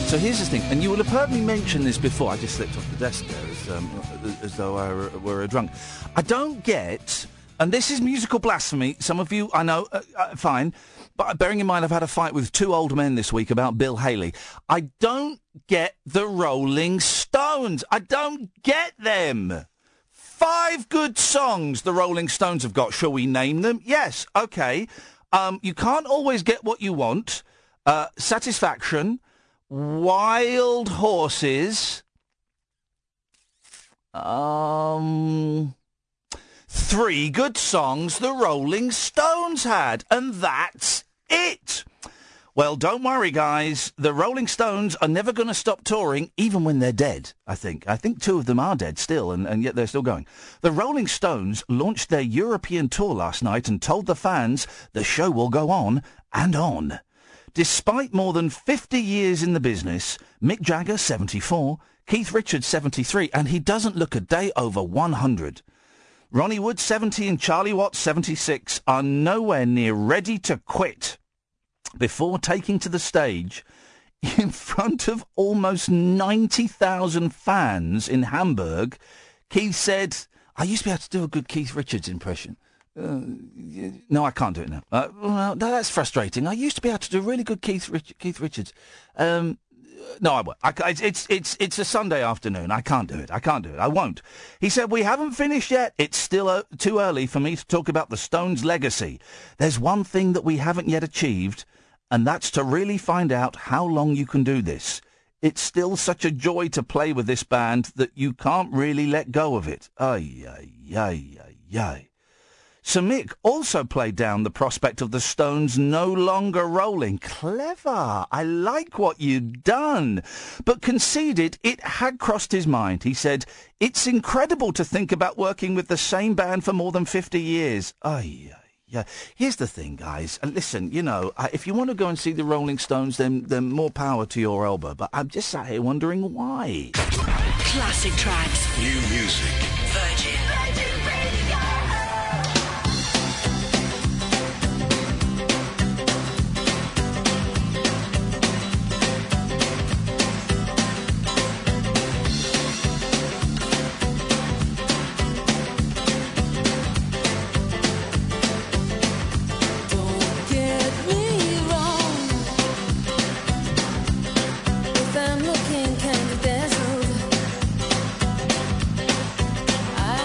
So here's the thing, and you will have heard me mention this before. I just slipped off the desk there as, um, as though I were, were a drunk. I don't get, and this is musical blasphemy. Some of you, I know, uh, uh, fine. But bearing in mind I've had a fight with two old men this week about Bill Haley. I don't get the Rolling Stones. I don't get them. Five good songs the Rolling Stones have got. Shall we name them? Yes. OK. Um, you can't always get what you want. Uh, Satisfaction. Wild Horses. Um... Three good songs the Rolling Stones had, and that's it. Well, don't worry, guys. The Rolling Stones are never going to stop touring, even when they're dead, I think. I think two of them are dead still, and, and yet they're still going. The Rolling Stones launched their European tour last night and told the fans the show will go on and on. Despite more than fifty years in the business, Mick Jagger, seventy-four, Keith Richards, seventy-three, and he doesn't look a day over one hundred. Ronnie Wood, seventy, and Charlie Watts, seventy-six, are nowhere near ready to quit before taking to the stage in front of almost ninety thousand fans in Hamburg. Keith said, I used to be able to do a good Keith Richards impression. Uh, no, I can't do it now. Uh, well, no, that's frustrating. I used to be able to do a really good Keith, Rich- Keith Richards. Um... No, I won't. I, it's, it's, it's a Sunday afternoon. I can't do it. I can't do it. I won't. He said, we haven't finished yet. It's still uh, too early for me to talk about the Stones' legacy. There's one thing that we haven't yet achieved, and that's to really find out how long you can do this. It's still such a joy to play with this band that you can't really let go of it. Ay, ay, ay, ay, ay. Sir Mick also played down the prospect of the Stones no longer rolling. Clever. I like what you'd done. But conceded it had crossed his mind. He said, it's incredible to think about working with the same band for more than fifty years. Ay, ay, ay. Here's the thing, guys. And listen, you know, uh, if you want to go and see the Rolling Stones, then, then more power to your elbow. But I'm just sat here wondering why. Classic tracks. New music. Virgin. Virgin Radio. I'm looking kind of dazzled. I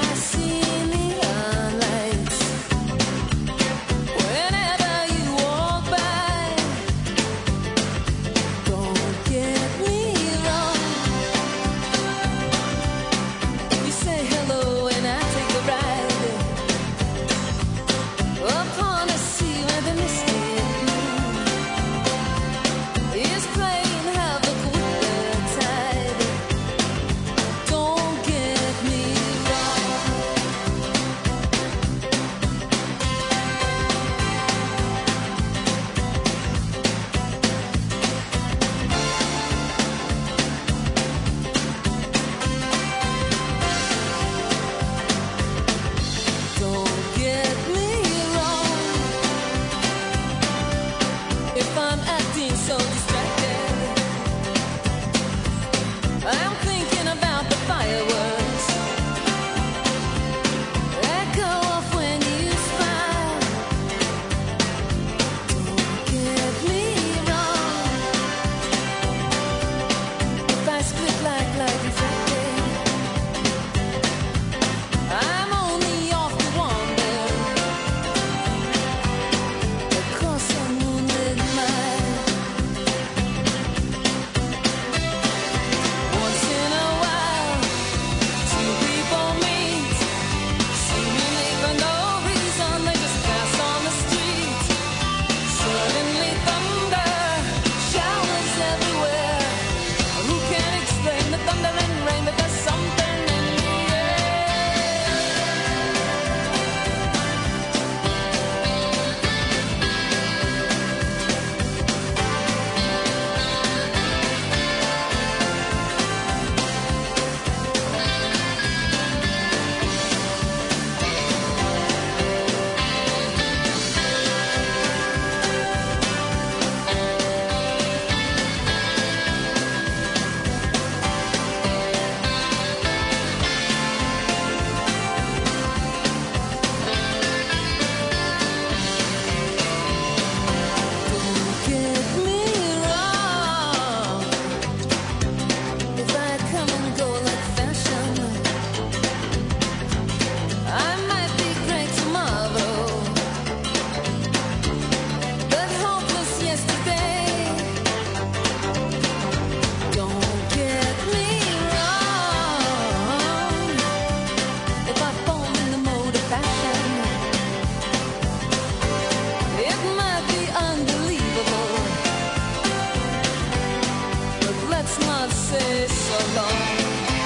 along.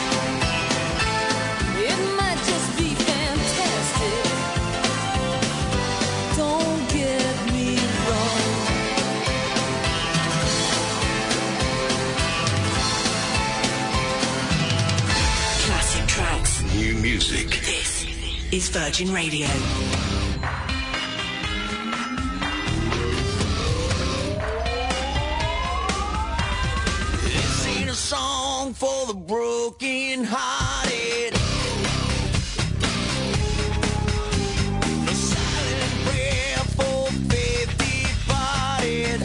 It might just be fantastic. Don't get me wrong. Classic tracks. New music. This is Virgin Radio. This ain't a song for the broken hearted. No silent prayer for faith departed.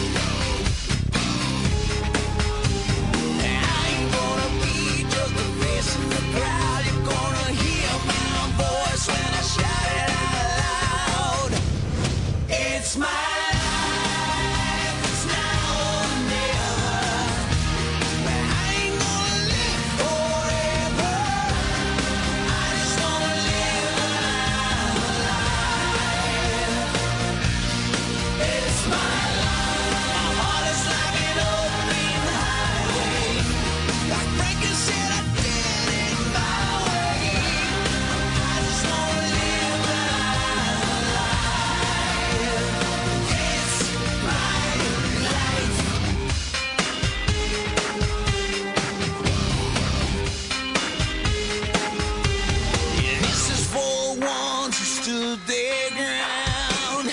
I ain't gonna be just a face in the crowd. You're gonna hear my voice when I shout it out loud. It's my life, it's now or never. I ain't gonna live forever. I just wanna live alive. It's my life. My heart is like an open highway. Like Frankie said, I did it my way. I just wanna live alive. It's my life. Yeah, this is for ones who stood their ground.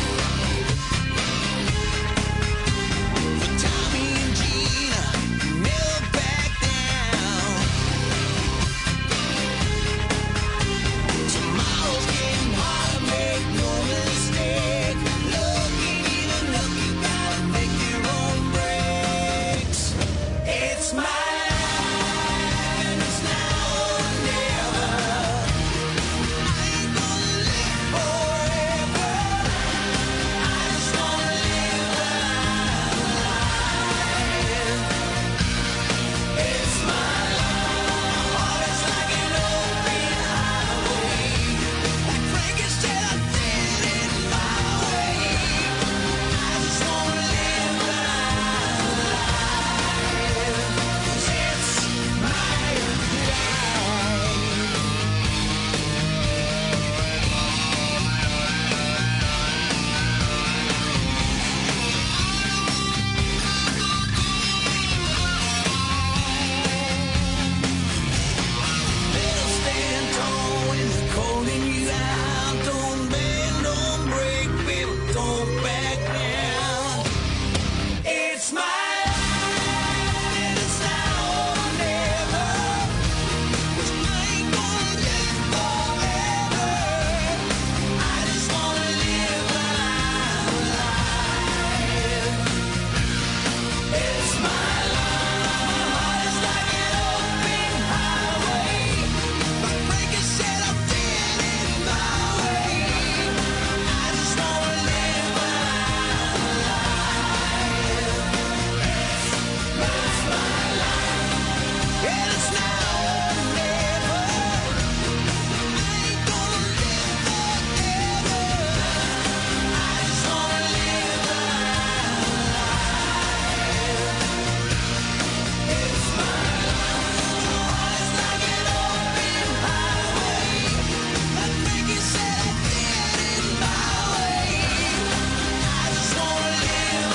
For Tommy and Gina, who never backed down. Tomorrow's getting harder, make no mistake. Looking even up, you gotta make your own breaks. It's my life, and it's now or never. I ain't gonna live forever. I just wanna live alive. It's my life. My heart is like an open highway. Like Frankie said, I did it my way. I just wanna live alive. 'Cause it's my Better stand tall when they're calling you out. Don't bend, don't break, baby, don't back down. It's my life, and it's now or never. 'Cause I ain't gonna live forever. I just wanna live alive. It's my life. My heart is like an open highway. Like Frankie said, I did it my way. I just wanna live alive. It's my life, and it's now or never. I ain't gonna live forever. I just wanna live alive. It's my life. My heart is like an open highway. Like Frankie said, I did it my way. I just wanna live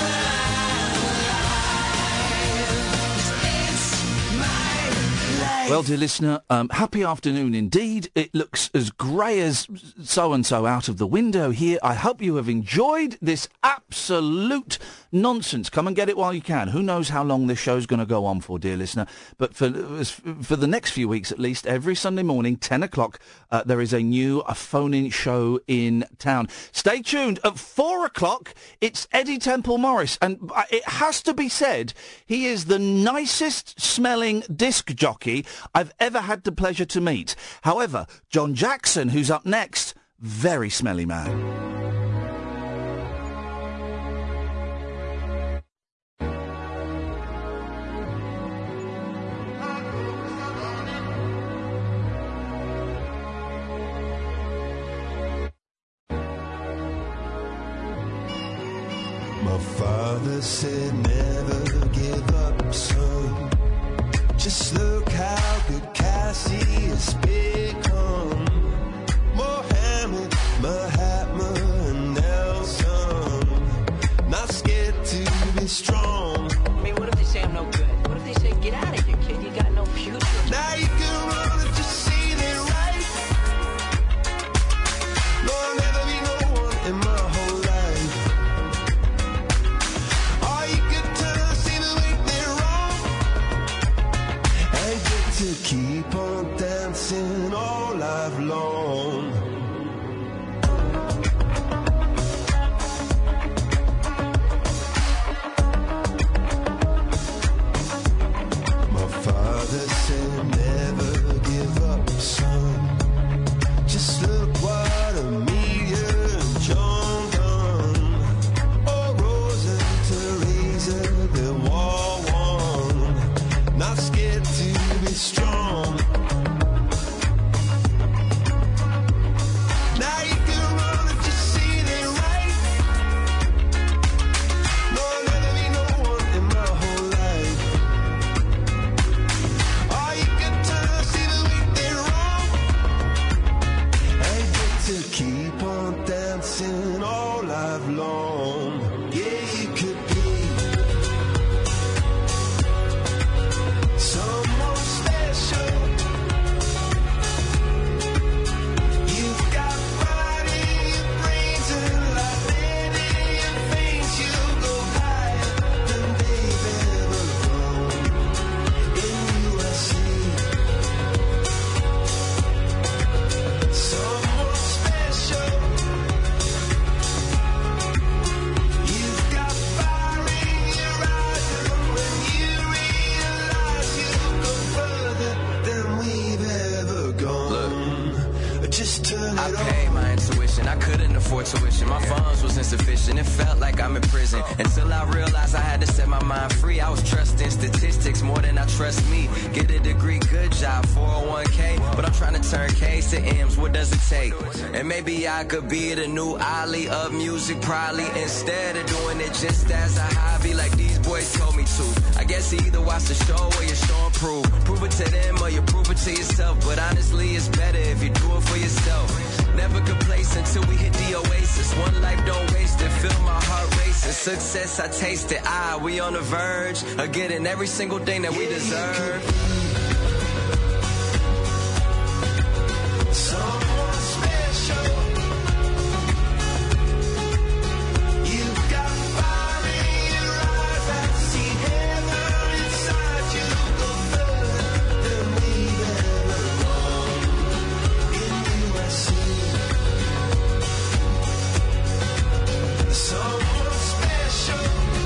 alive. It's my life. Well, dear listener, um, happy afternoon indeed. It looks as grey as so-and-so out of the window here. I hope you have enjoyed this absolute nonsense. Come and get it while you can. Who knows how long this show's going to go on for, dear listener. But for for the next few weeks at least, every Sunday morning, ten o'clock, uh, there is a new a phone-in show in town. Stay tuned. At four o'clock, it's Eddie Temple Morris. And uh, it has to be said, he is the nicest smelling disc jockey I've ever had the pleasure to meet. However, John Jackson, who's up next, very smelly man. My father said never give up, son. Just strong. I mean, what if they say I'm no good? What if they say, get out of here, kid, you got no future? Now you can run if you see it right. No, I'll never be no one in my whole life. All you can turn, see the make me wrong. And get to keep on dancing all life long. Father said never give up, son. Just look what Amelia and John done. Oh, Rose and Teresa, they war won. Not scared to be strong. Now you can run if you see it right. No, I'll never be no one in my whole life. To keep on dancing all life long. Yeah, you could be someone special. You've got fire in your brains and lightning in your veins. You'll go higher than they've ever gone. In U S C, someone special. You've got fire in your eyes, and when you realize you'll go further than we've ever gone. Just turn it I on. paid my intuition, I couldn't afford tuition. My funds was insufficient, it felt like I'm in prison. Until I realized I had to set my mind free. I was trusting statistics more than I trust me. Get a degree, good job, four oh one k. But I'm trying to turn K's to M's, what does it take? And maybe I could be the new Ali of music, probably. Instead of doing it just as a hobby like these boys told me to. I guess you either watch the show or you show and prove. Prove it to them or you prove it to yourself. But honestly, it's better if you do it for yourself. Never complacent till we hit the oasis. One life, don't waste it. Feel my heart racing. Success, I taste it. Ah, we on the verge of getting every single thing that we deserve. Someone special. You've got fire in your eyes. I see heaven inside you. Go further than we've ever gone. In U S C, someone special.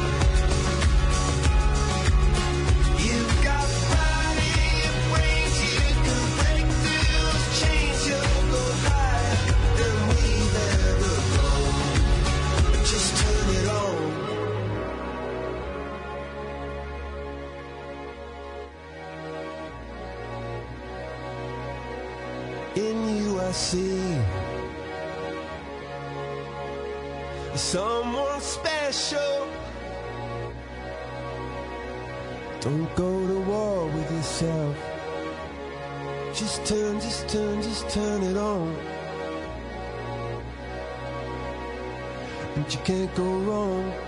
You've got fire in your brains. You can break through those chains. You'll go higher than we've ever gone. Just turn it on. In U S C, someone special. Don't go to war with yourself. Just turn, just turn, just turn it on. And you can't go wrong.